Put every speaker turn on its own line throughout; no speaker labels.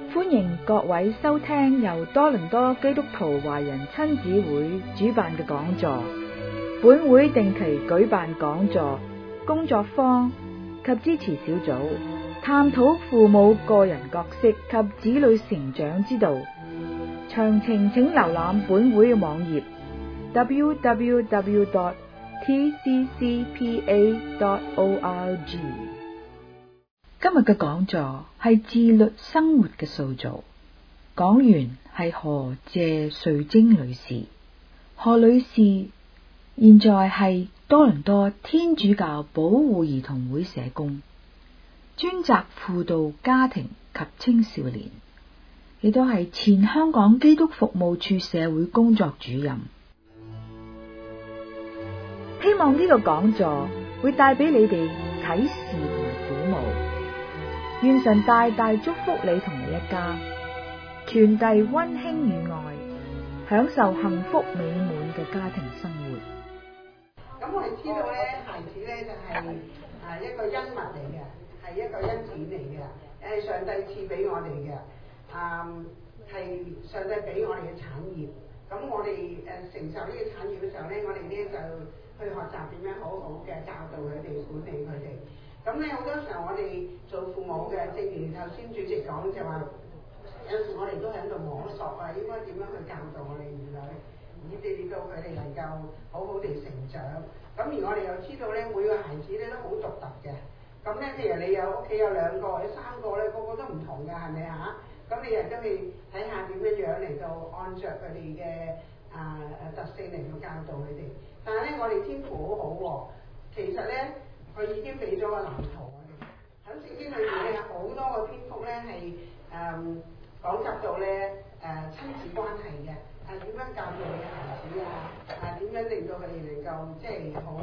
歡迎各位收聽由多倫多基督徒華人親子會主辦嘅講座。本會定期舉辦講座、工作坊及支持小組，探討父母個人角色及子女成長之道。詳情請瀏覽本會嘅網頁 www.tccpa.org。今日嘅講座係自律生活嘅塑造，講員係何謝瑞晶女士。何女士現在係多倫多天主教保護兒童會社工，專責輔導家庭及青少年，亦都係前香港基督服務處社會工作主任。希望呢個講座會帶俾你哋啟示同埋鼓舞。願神大大祝福你同你一家，傳遞溫馨與愛，享受幸福美滿嘅家庭生活。
咁我哋知道咧，孩子咧就係一個恩物嚟嘅，係一個恩典嚟嘅，係上帝賜俾我哋嘅，係上帝俾我哋嘅產業。咁我哋承受呢個產業嘅時候咧，我哋咧就去學習點樣好好嘅教導佢哋、管理佢哋。咁咧好多時候我哋做父母嘅，正如頭先主席講就話，有時我哋都喺度摸索啊，應該點樣去教導我哋兒女，以至到佢哋能夠好好地成長。咁而我哋又知道咧，每個孩子咧都好獨特嘅。咁咧，譬如你有屋企有2個或者3個咧，個個都唔同㗎，係咪啊？咁你又都去睇下點樣樣嚟到按着佢哋嘅特性嚟到教導佢哋。但係咧，我哋天父好好喎，其實咧。佢已經俾咗個藍圖我哋，喺聖經裏面咧有好多個篇幅咧係講及到咧親子關係嘅，點樣教導你嘅孩子點樣令到佢哋能夠即係好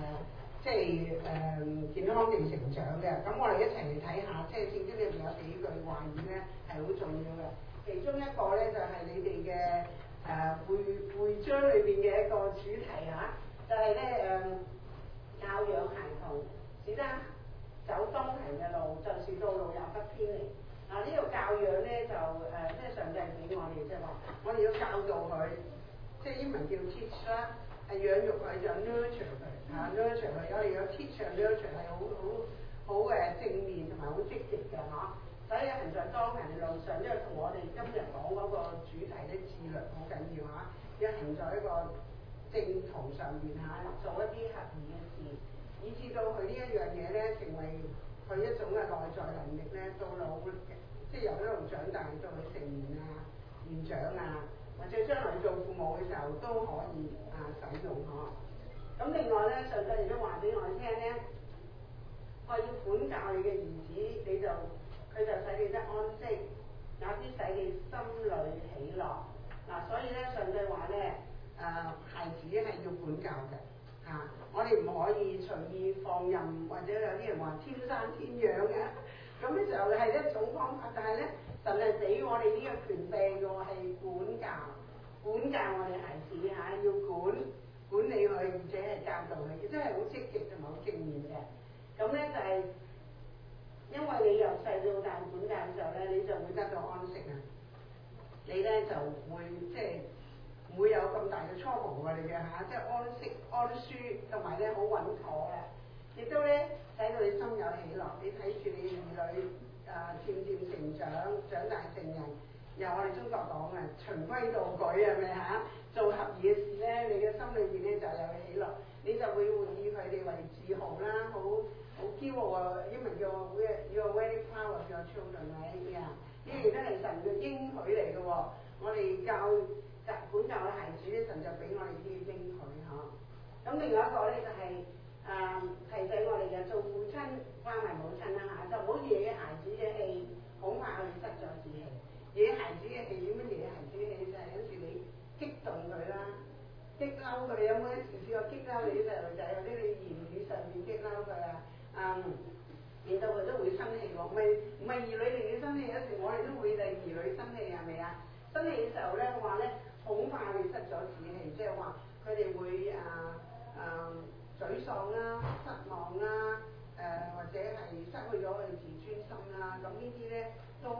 健康地成長嘅。咁我哋一齊嚟睇下，即係聖經裏面有幾句話語咧係好重要嘅。其中一個咧就係你哋嘅會章裏邊嘅一個主題就係咧教養孩童，使得走當行嘅路，就是道路也不偏離。呢個教養咧就即係上帝俾我哋，即係話我哋要教導佢，即係英文叫 teach 啦，係養育佢就 nurture 佢，nurture 佢。我哋有 teach 同 nurture 係好正面同埋好積極嘅所以行在當行嘅路上，因為同我哋今日講嗰個主題咧自律好緊要要行在一個正途上面做一啲合宜嘅事，以至到佢呢一樣嘢咧成為佢一種嘅內在能力咧，到老即係由一路長大到佢成年年長或者將來做父母嘅時候都可以使用咁另外咧，上帝亦都話俾我哋聽咧，我要管教你嘅兒子，佢就使你得安息，有啲使你心裏喜樂。所以咧，上帝話咧。孩子係要管教嘅我哋唔可以隨意放任，或者有啲人話天生天養咁咧就係一種方法。但係咧，神係俾我哋呢個權柄嘅喎，係管教我哋孩子要管理佢，而且係教導佢，真係好積極同埋好正面嘅。咁咧就係因為你由細到大管教嘅時候咧，你就會得到安息你咧就會即係。唔會有咁大嘅 trouble 你嘅即係安息安舒，同埋咧好穩妥亦都咧使到你心有喜樂。你睇住你兒女漸漸成長，長大成人，由我哋中國講循規蹈矩係咪做合宜嘅事咧，你嘅心裏邊咧就有喜樂，你就會以佢哋為自豪啦，好驕傲英文叫 You are very proud of your children 呢啲都係神嘅應許嚟嘅喎。我哋管教嘅孩子咧，神就俾我哋呢啲應許咁另外一個咧就係提醒我哋嘅做父親關懷母親就唔好惹孩子嘅氣，恐怕佢失咗志氣。惹孩子嘅氣點樣惹孩子嘅氣？就係有時你激動佢激嬲佢。有冇一時試過激嬲你啲細路仔？有啲你言語上面激嬲佢令到佢都會生氣喎。唔係兒女令你生氣，有時我哋都會令兒女生氣，係咪生氣嘅時候咧，我話咧恐怕你失咗志氣，即係話佢哋會沮喪失望或者係失去咗佢哋自尊心咁呢啲咧都係我哋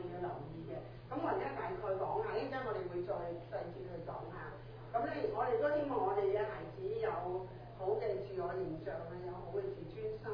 哋要留意嘅。咁我而家大概講下，一陣間我哋會再細節去講下。咁咧，我哋都希望我哋嘅孩子有好嘅自我形象啊，有好嘅自尊心，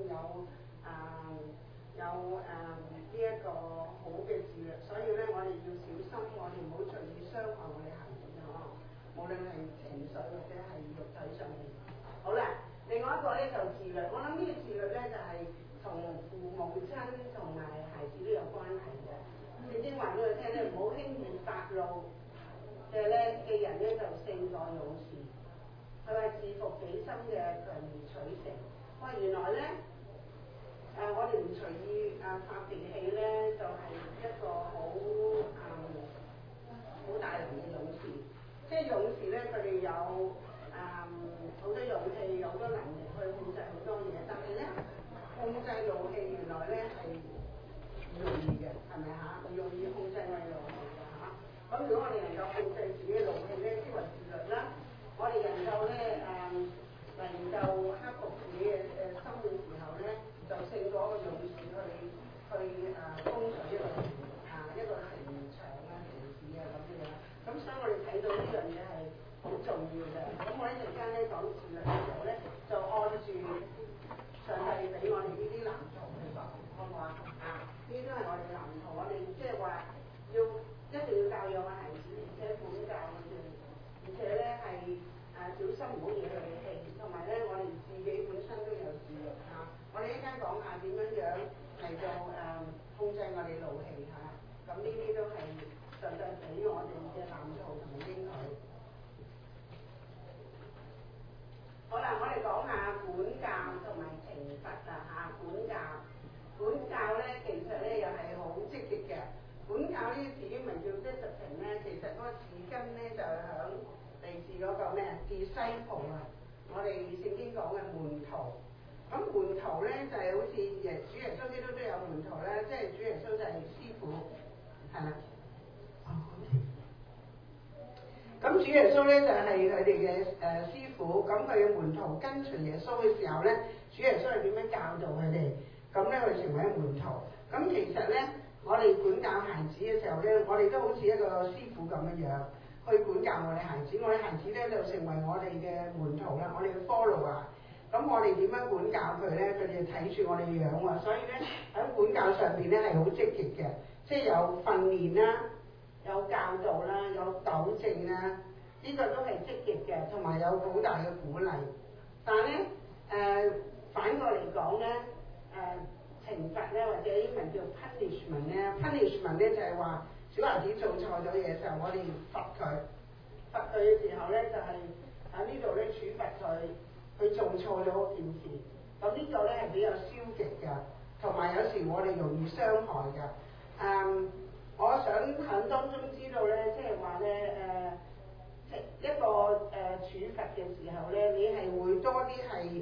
有呢一個好嘅自律。所以咧，我哋要小心，我哋唔好隨意傷害我哋孩子啊！無論係情緒或者係肉體上面。好啦，另外一個咧就自律。我諗呢個自律咧就係同父母親同埋孩子都有關係嘅。聖經話俾佢聽咧，唔好輕易發怒嘅人咧就勝過勇士。佢話治服己心嘅強而取勝。哇！原來咧我哋唔隨意發脾氣咧，就係、一個好大能嘅勇士。即係勇士咧，佢哋有好多勇氣，有好多能力去控制好多嘢。但係咧，控制怒氣原來咧係唔容易嘅，係咪嚇？唔容易控制我哋怒氣㗎嚇。咁如果我哋能夠控制自己嘅怒氣咧，即係自律啦，我哋能夠咧能夠克服自己嘅心嘅時候咧，就勝過一個勇士去攻取一個城牆啊、城市啊咁樣。咁所以我哋睇到呢樣嘢係好重要嘅。咁我一陣間咧講自律嘅時候咧，就按住上帝俾我哋呢啲藍圖去講，好唔好啊？呢啲都係我哋藍圖，我哋即係話一定要教養個孩子，而且管教佢哋，而且咧係小心唔好惹佢哋氣，同埋咧我哋自己本身都有自律嚇。我哋一陣間講下點樣嚟到控制我哋怒氣嚇。咁呢啲都係上帝俾我哋嘅藍圖同埋應許。好啦，我哋講下管教同埋懲罰啊嚇。管教咧，其實咧又係好積極嘅。管教呢個字英文叫 discipline 咧，其實嗰個字根咧就係響嚟自嗰個咩 disciple 啊，我哋聖經講嘅門徒。咁門徒咧就係好似主耶穌基督都有門徒啦，即係主耶穌就係師傅，係啦。咁主耶穌咧就係佢哋嘅師傅，咁佢嘅門徒跟隨耶穌嘅時候咧，主耶穌係點樣教導佢哋？咁咧佢成為門徒。咁其實咧，我哋管教孩子嘅時候咧，我哋都好似一個師傅咁樣去管教我哋孩子。我哋孩子咧就成為我哋嘅門徒啦，我哋嘅 follower。咁我哋點樣管教佢咧？佢哋睇住我哋樣喎，所以咧喺管教上邊咧係好積極嘅，即係有訓練啦。有教導啦，有糾正啦，呢個都係積極嘅，同埋有好大嘅鼓勵。但係咧，反過嚟講咧，懲罰咧或者英文叫 punishment 咧 ，punishment 咧就係話小孩子做錯咗嘢嘅時候，我哋罰佢嘅時候咧就係喺呢度咧處罰佢做錯咗件事。咁呢個咧係比較消極嘅，同埋有時我哋容易傷害嘅。我想喺當中知道咧，即係話咧一個處罰嘅時候咧，你係會多啲係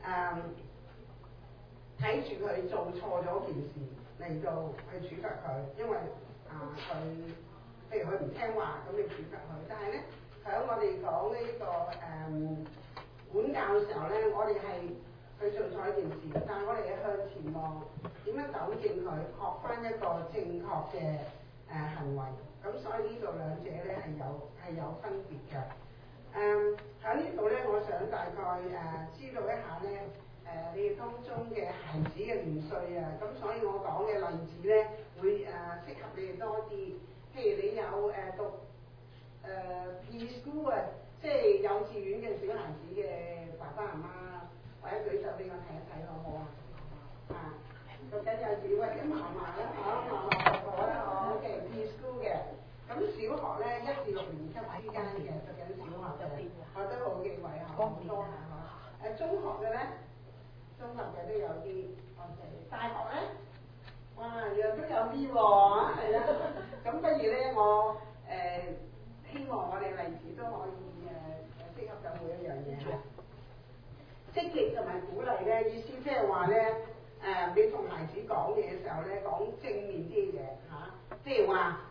睇住佢做錯咗件事嚟到去處罰佢，因為佢譬如佢唔聽話，咁你處罰佢。但係咧喺我哋講呢個管教嘅時候咧，我哋係佢做錯一件事，但係我哋係向前望，點樣糾正佢，學翻一個正確嘅行為。咁所以呢度兩者咧係有分別嘅。喺呢度咧，我想大概知道一下咧，你哋當中嘅孩子嘅年歲啊，咁所以我講嘅例子咧會適合你哋多啲。譬如你有讀preschool 啊，即係幼稚園嘅小孩子嘅爸爸媽媽，或者舉手俾我睇一睇好唔好啊？讀緊幼稚園或者嫲嫲啦嚇，嫲嫲婆婆啦嚇，OK preschool 嘅。咁小學咧1至6年級之間嘅讀緊小學嘅，我都好幾位嚇，好多嚇。中學嘅咧，中學嘅都有啲 OK。大學咧，哇又都有啲喎，係啦。咁不如咧，我希望我哋例子都可以適合到每一樣嘢嚇。積極同埋鼓勵咧，意思即係話咧，你同孩子講嘢嘅時候咧，講正面啲嘢嚇，即係話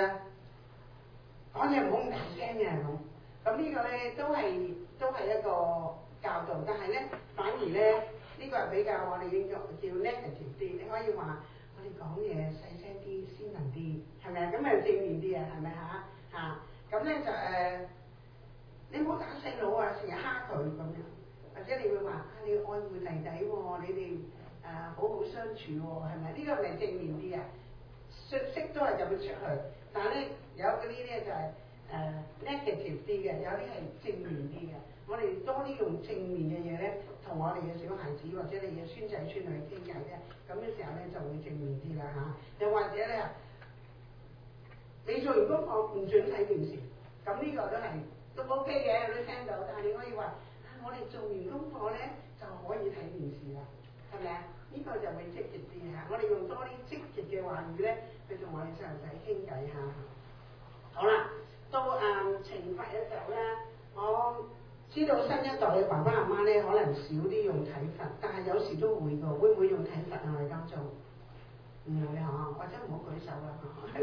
講嘢唔好咁大聲嘅咁。咁呢個咧都係一個教導，但係咧反而咧呢個係比較我哋應該叫 negative 啲。你可以話我哋哋講嘢細聲啲、斯文啲，係咪啊？咁啊正面啲啊，係咪嚇？咁咧就你唔好打細佬啊，成日蝦佢咁樣，或者你會話你愛護弟弟喎，你哋好好相處喎，係咪？呢個咪正面啲啊？信息都係咁樣出去，但係咧有嗰啲咧就係negative 啲嘅，有啲係正面啲嘅。我哋多啲用正面嘅嘢咧，同我哋嘅小孩子或者你嘅孫仔孫女傾偈咧，咁嘅時候咧就會正面啲啦嚇。又或者咧，你做完功課唔准睇電視，咁呢個都 OK 嘅，都聽到。但係你可以話我哋做完功課咧就可以睇電視啦，係咪啊？呢個就會積極啲嚇。我哋用多啲積極嘅話語咧，去同我哋細路仔傾偈嚇。好啦，到懲罰嘅時候咧，我知道新一代嘅爸爸媽媽咧，可能少啲用體罰，但係有時都會㗎。會唔會用體罰啊？我哋當中唔會嚇，或者唔好舉手啦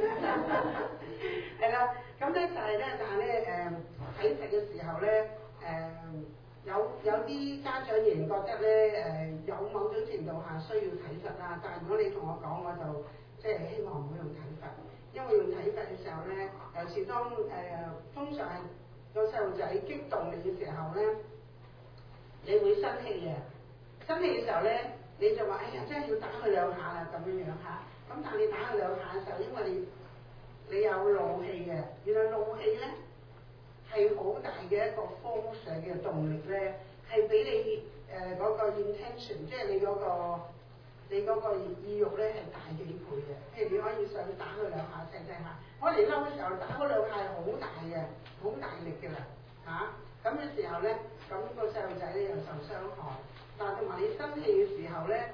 嚇。係啦，咁咧就係咧，但係咧體罰嘅時候咧，有啲家長仍然覺得咧有某種程度下需要體罰啦。但係如果你同我講，我就即係希望唔好用體罰，因為用體罰嘅時候咧，尤其當通常係個細路仔激動你嘅時候咧，你會生氣嘅。生氣嘅時候咧，你就話：哎呀，真係要打佢兩下啦咁樣嚇。咁但係你打佢兩下嘅時候，因為你有怒氣嘅，原來怒氣咧係好大嘅一個force嘅動力咧，係比你嗰個 intention， 即係你嗰個意欲咧係大幾倍嘅。譬如你可以想打佢兩下細下，我哋嬲嘅時候打嗰兩下係好大嘅，好大力嘅啦嚇。咁嘅時候咧，咁個細路仔咧又受傷害。但係同埋你生氣嘅時候咧，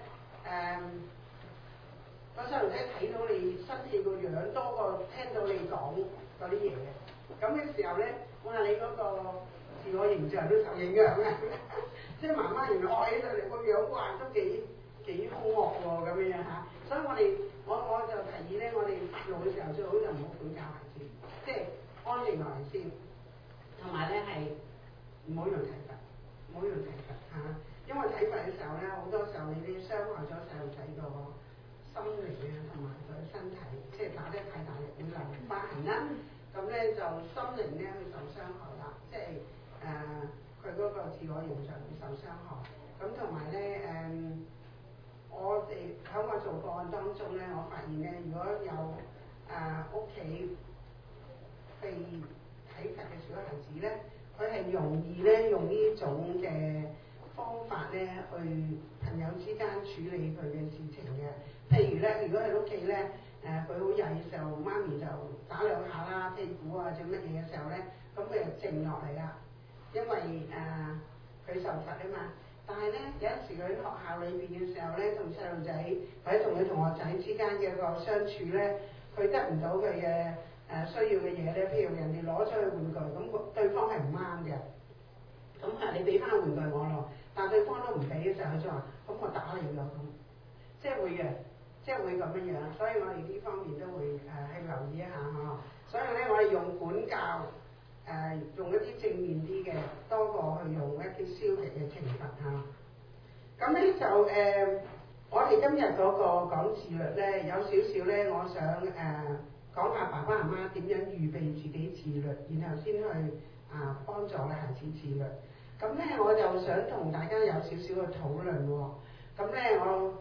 個細路仔睇到你生氣個樣多過聽到你講嗰啲嘢嘅。咁嘅時候咧，我話你嗰個自我形象都受影響啊！即係媽媽原來愛起上嚟個樣，哇都幾兇惡喎咁樣嚇。所以我就提議咧，我哋發怒嘅時候最好就唔好管教孩子，即係安靜落嚟先，同埋咧係唔好用體罰，唔好用體罰嚇。因為體罰嘅時候咧，好多時候你啲傷害咗細路仔個心靈啊，同埋佢身體，即係打得太大力會留疤痕啦。咁咧就心靈咧會受傷害啦，即係佢嗰個自我形象會受傷害。咁同埋咧我哋喺我做個案當中咧，我發現咧，如果有屋企被體罰嘅小孩子咧，佢係容易咧用呢種嘅方法咧去朋友之間處理佢嘅事情嘅。譬如咧，如果喺屋企咧，佢好曳嘅時候，媽咪就打兩下啦，屁股啊，做乜嘢嘅時候咧，咁佢就靜落嚟啦，因為佢受罰啊嘛。但係咧，有陣時佢喺學校裏邊嘅時候咧，同細路仔或者同佢同學仔之間嘅個相處咧，佢得唔到佢嘅需要嘅嘢咧，譬如人哋攞咗佢玩具，咁對方係唔啱嘅。咁你俾翻玩具我咯，但對方都唔俾嘅時候，佢就話：咁我打你咯咁，即係會嘅，即係會咁樣樣。所以我哋呢方面都會去留意一下呵。所以咧，我哋用管教用一啲正面啲嘅，多過去用一啲消極嘅懲罰嚇。咁咧就我哋今日嗰個講自律咧，有少少咧，我想講下爸爸媽媽點樣預備自己自律，然後先去幫助咧孩子自律。咁咧我就想同大家有少少嘅討論喎。咁咧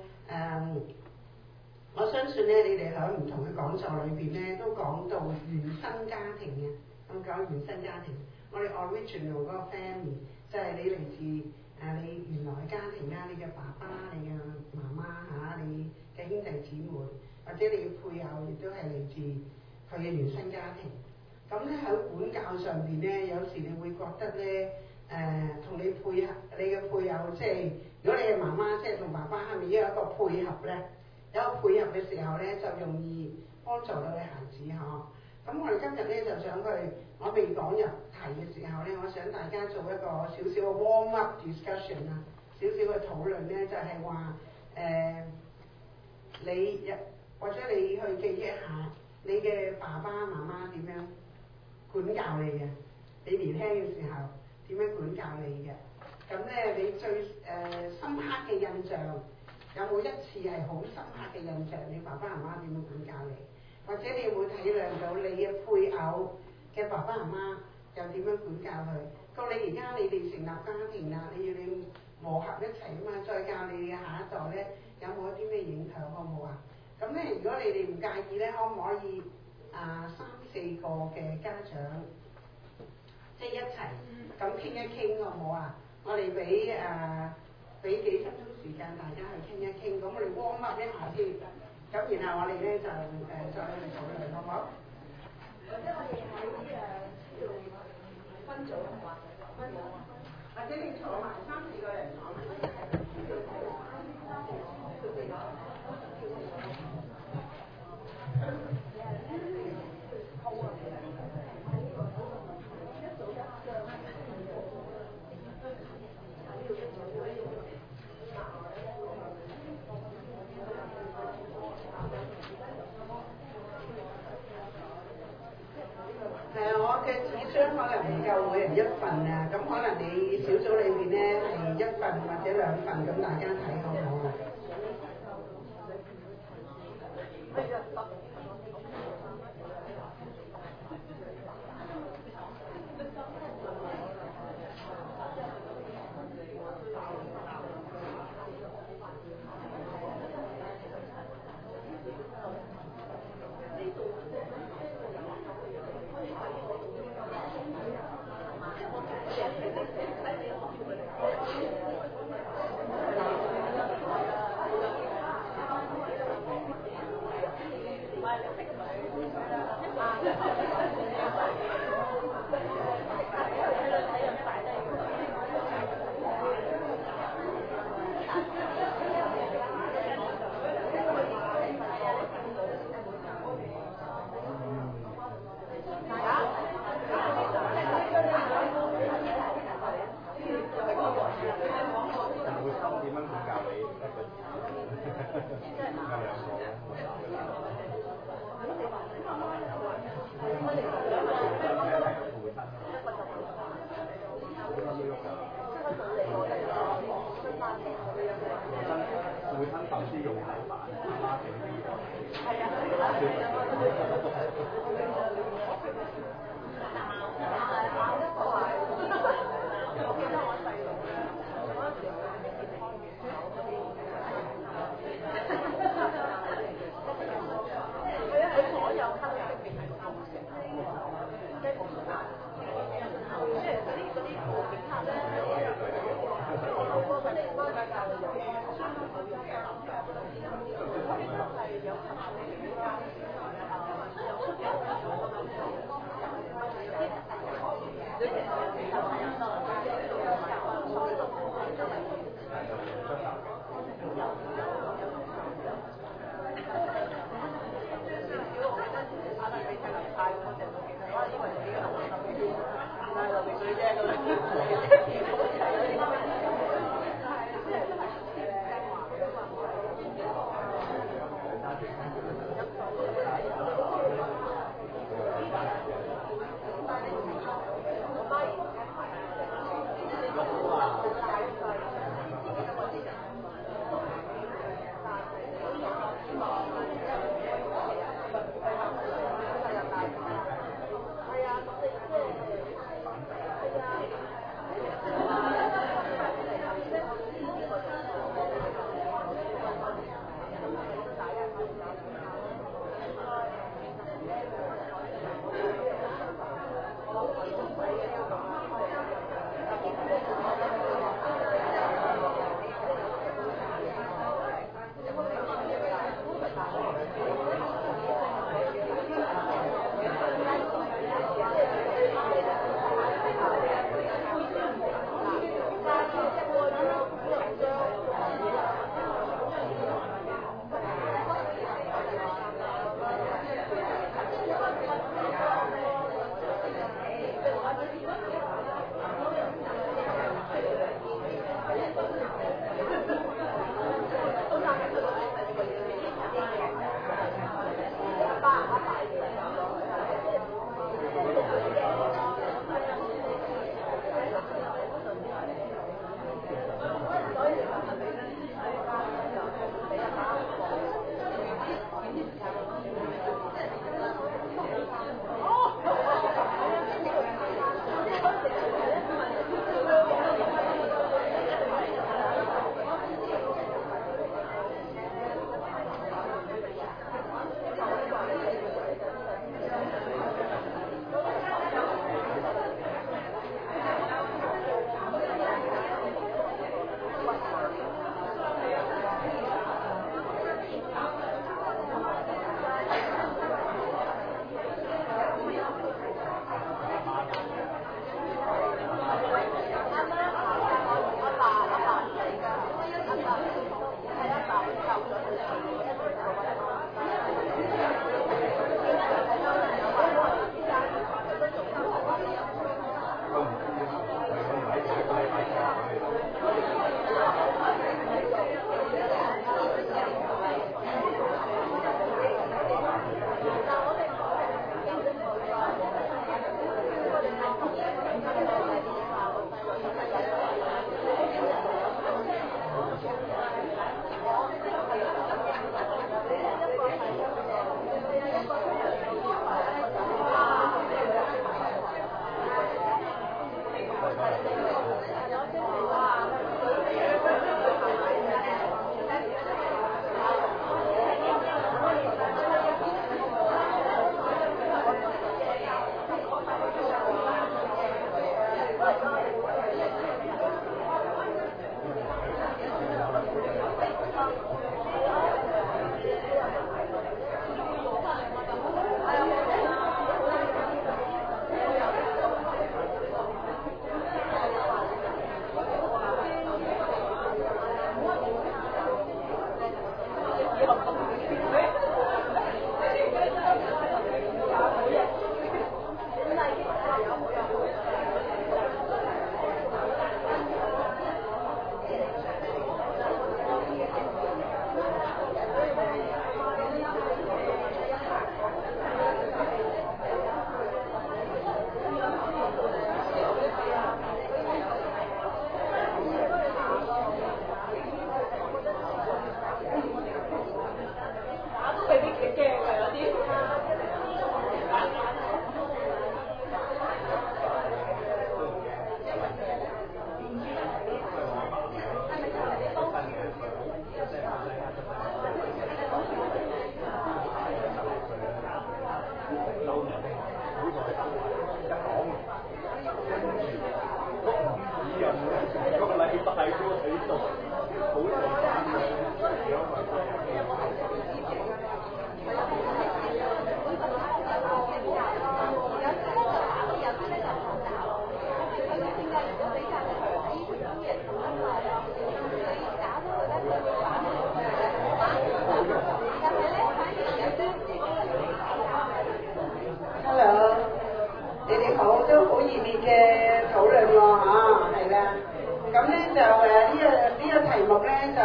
我相信咧，你哋喺唔同嘅講座裏邊咧，都講到原生家庭嘅。咁講原生家庭，我哋 original 嗰個 family，即係你嚟自你原來嘅家庭啊，你嘅爸爸、你嘅媽媽嚇，你嘅兄弟姊妹，或者你嘅配偶亦都係嚟自佢嘅原生家庭。咁咧喺管教上邊咧，有時你會覺得咧，同你配合你嘅配偶，即係如果你係媽媽，即係同爸爸係咪要有一個配合咧？有個配合嘅時候咧，就容易幫助到你孩子呵。咁我哋今日咧就想我未講入題嘅時候咧，我想大家做一個少少嘅 warm up discussion 啊，少少嘅討論咧，就係話你或者你去記憶下你嘅爸爸媽媽點樣管教你嘅，你年輕嘅時候點樣管教你嘅？咁咧你最深刻嘅印象有冇一次係好深刻嘅印象？你爸爸媽媽點樣管教你？或者你有冇體諒到你嘅配偶嘅爸爸媽媽又點樣管教佢？到你而家你哋成立家庭啦，你要你磨合一齊啊嘛，再教你嘅下一代咧，有冇一啲咩影響好唔好啊？咁咧，如果你哋唔介意咧，可唔可以3-4個嘅家長即係一齊咁傾一傾好唔好啊？我哋俾幾分鐘時間大家去傾一傾，咁我哋 warm up 一下先，咁然後我哋咧就再去討論，好唔好？或者我哋喺分組或者你坐埋3-4個人坐埋。我嘅紙張可能唔夠每人一份啊，咁可能你小組裏邊咧係1份或者2份，咁大家睇好唔好啊？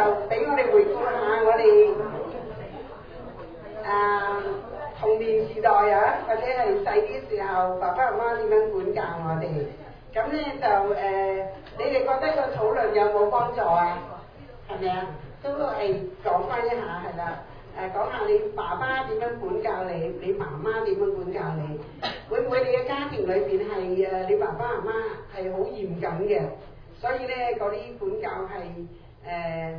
俾我哋回顧下我哋童年時代啊，或者係細啲時候，爸爸媽媽點樣管教我哋。咁咧就你哋覺得個討論有冇幫助啊？係咪啊？都係講翻一下係啦。講下你爸爸點樣管教你，你媽媽點樣管教你？會唔會你嘅家庭裏邊係你爸爸媽媽係好嚴謹嘅，所以咧嗰啲管教係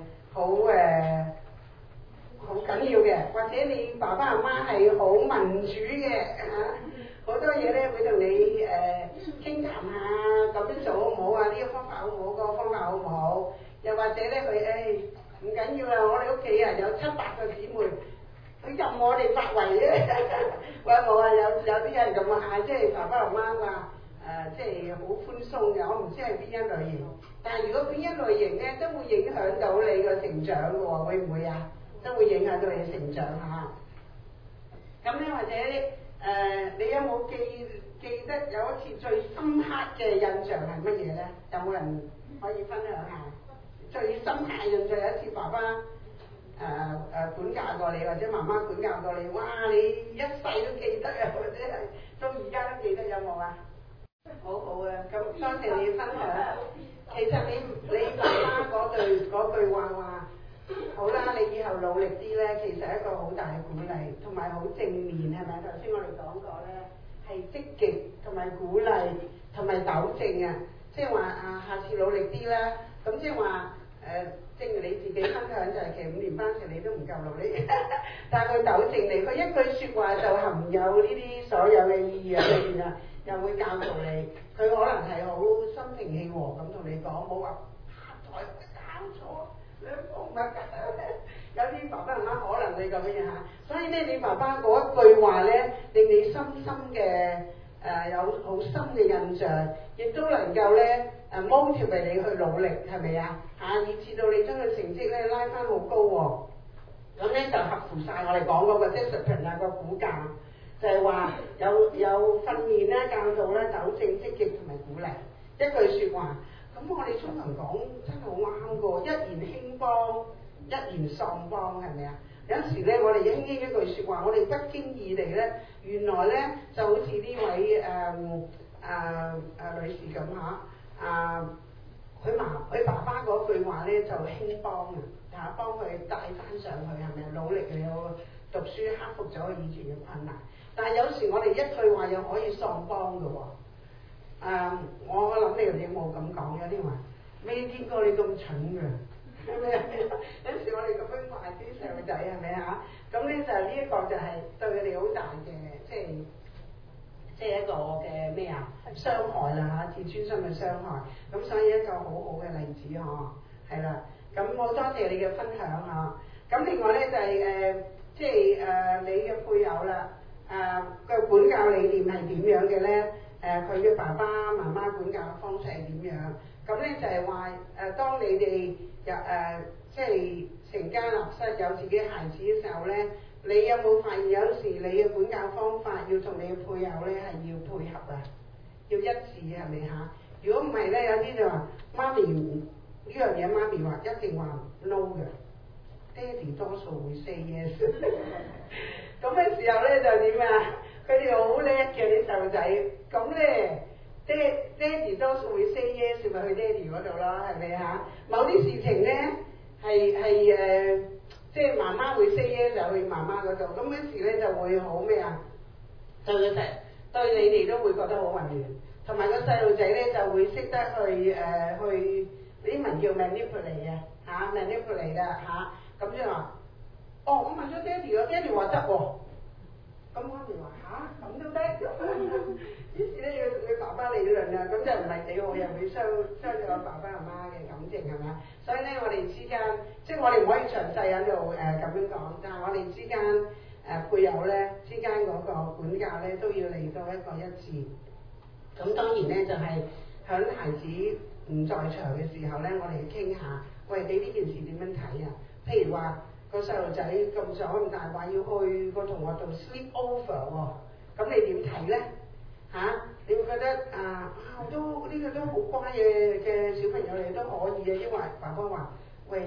好緊要嘅，或者你爸爸媽媽係好民主嘅好多嘢咧會同你傾談下，咁樣做好唔好啊？呢個方法好唔好？嗰個方法好唔好？又或者咧佢唔緊要啦，我哋屋企有7-8個姊妹，佢任我哋發圍啫。話冇啊，有啲人咁話，即係爸爸媽媽話即係好寬鬆嘅，我唔知係邊一類型。但係如果邊一類型咧，都會影響到你個成長嘅喎，會唔會啊？都會影響到你成長嚇。咁咧或者你有冇記得有一次最深刻嘅印象係乜嘢咧？有冇人可以分享下？最深刻印象有一次爸爸管教過你，或者媽媽管教過你，哇！你一世都記得啊，或者係到而家都記得，有冇啊？好好啊，咁多謝你分享。其實你爸爸嗰句話，好啦，你以後努力啲咧，其實係一個好大嘅鼓勵，同埋好正面，係咪？頭先我哋講過咧，係積極同埋鼓勵同埋糾正啊，即係話下次努力啲啦。咁即係話正如你自己分享就係其實5年班時你都唔夠努力，但係佢糾正你，佢一句説話就含有呢啲所有嘅意義喺裏邊啊，又會教導你，佢可能係好心平氣和咁同你講，冇話台搞錯，你講乜㗎？有啲爸爸媽媽可能會咁樣嚇，所以咧你爸爸嗰一句話咧，令你深深嘅有好深嘅印象，亦都能夠咧motivate你去努力，係咪啊？以至到你將個成績咧拉翻好高喎。咁咧就合乎晒我哋講嗰個 discipline 啊個骨架，就係話有訓練啦、教導啦、糾正、積極同埋鼓勵，一句説話。咁我哋中文講真係好啱個，一言興邦，一言喪邦，係咪啊？有時咧，我哋輕輕一句説話，我哋不經意地咧，原來咧就好似呢位女士咁嚇，佢爸爸嗰句話咧就興邦啊，幫佢帶翻上去，係咪啊？努力去讀書，克服咗佢以前嘅困難。但係有時我哋一句話又可以喪邦嘅喎。我諗你哋冇咁講，有啲話未見過你咁蠢㗎，係咪啊？有時我哋咁樣話啲細路仔係咪啊？咁咧就呢一個就係對佢哋好大嘅，即係一個嘅咩啊傷害啦嚇，自尊心嘅傷害。咁所以一個好好嘅例子呵，係啦。咁好多謝你嘅分享嚇。咁另外咧就係你嘅配偶啦，個管教理念係點樣嘅咧？佢嘅爸爸媽媽管教嘅方式係點樣？咁咧就係話當你哋即係成家立室有自己孩子嘅時候咧，你有冇發現有時你嘅管教方法要同你嘅配偶咧係要配合啊，要一致係咪嚇？如果唔係咧，有啲就話媽咪呢樣嘢，媽咪話一定話 no 嘅，爹哋多數會 say yes。咁嘅時候咧就點啊？佢哋好叻嘅啲細路仔，咁咧爹哋多數會 say yes，咪去爹哋嗰度咯，係咪嚇？某啲事情咧係即係媽媽會 say yes 就去媽媽嗰度，咁嗰時咧就會好咩啊？對你哋都會覺得好混亂，同埋個細路仔咧就會識得去啲文叫 manipulate 啊 manipulate 啊嚇，咁即係話我問咗爹哋，我爹哋話得喎。咁媽咪話咁都得，於是咧要同佢爸爸理論啊，咁就唔係幾好，又會傷咗爸爸媽媽嘅感情係咪啊？所以咧我哋之間，即係我哋唔可以詳細喺度咁樣講，但係我哋之間配偶咧之間嗰個管教咧都要嚟到一個一致。咁當然咧就係響孩子唔在場嘅時候咧，我哋要傾下，喂，你呢件事點樣睇啊？譬如話。個細路仔咁長咁大，話要去個同學度 sleep over 喎，咁你點睇咧？你會覺得都呢個都好乖嘅小朋友嚟都可以嘅，因為爸爸話：喂，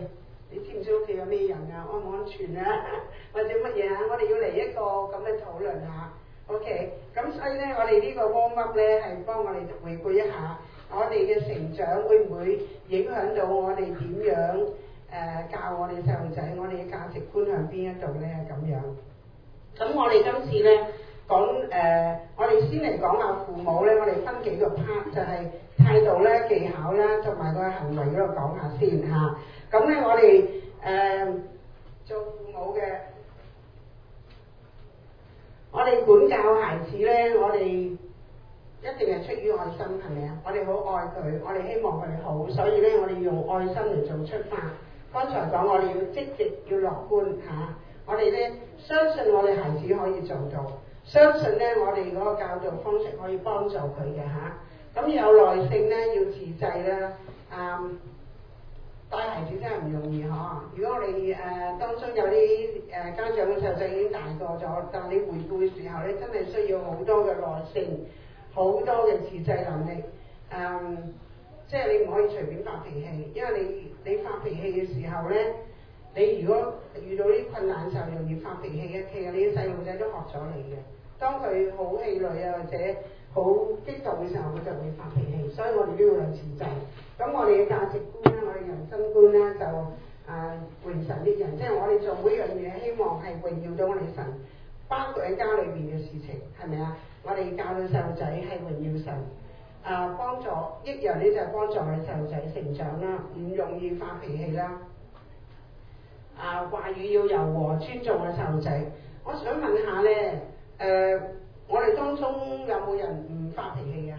你知唔知屋企有咩人啊？安唔安全啊？或者乜嘢啊？我哋要嚟一個咁嘅討論下。OK， 咁所以咧，我哋呢個 warm up 咧係幫我哋回顧一下我哋嘅成長會唔會影響到我哋點樣教我哋細路仔，我哋嘅價值觀向邊一度咧咁樣。咁我哋今次咧講我哋先嚟講下父母咧，我哋分幾個 part， 就係態度啦、技巧啦，同埋個行為嗰度講下先嚇。咁咧我哋做父母嘅。我哋管教孩子咧，我哋一定係出於愛心，係咪啊？我哋好愛佢，我哋希望佢哋好，所以咧我哋用愛心嚟做出發。剛才講我哋要積極，要樂觀嚇。我哋咧相信我哋孩子可以做到，相信咧我哋嗰個教導方式可以幫助佢嘅嚇。咁有耐性咧，要自制啦。帶孩子真係唔容易嗬！如果我哋當中有啲家長嘅細路仔已經大個咗，但係你回顧嘅時候咧，真係需要好多嘅耐性，好多嘅自制能力。即係你唔可以隨便發脾氣，因為你發脾氣嘅時候咧，你如果遇到啲困難嘅時候，容易發脾氣嘅，其實你啲細路仔都學咗你嘅。當佢好氣餒啊，或者好激動嘅時候，佢就會發脾氣，所以我哋都要有自制。咁我哋嘅價值觀咧，我哋人生觀咧就榮神益人，即係我哋做每樣嘢，希望係榮耀到我哋神，包括喺家裏邊嘅事情，係咪啊？我哋教到細路仔係榮耀神，幫助益人咧就係幫助我哋細路仔成長啦，唔容易發脾氣啦。話語要柔和，尊重嘅細路仔。我想問下咧，我哋當中有冇人唔發脾氣啊？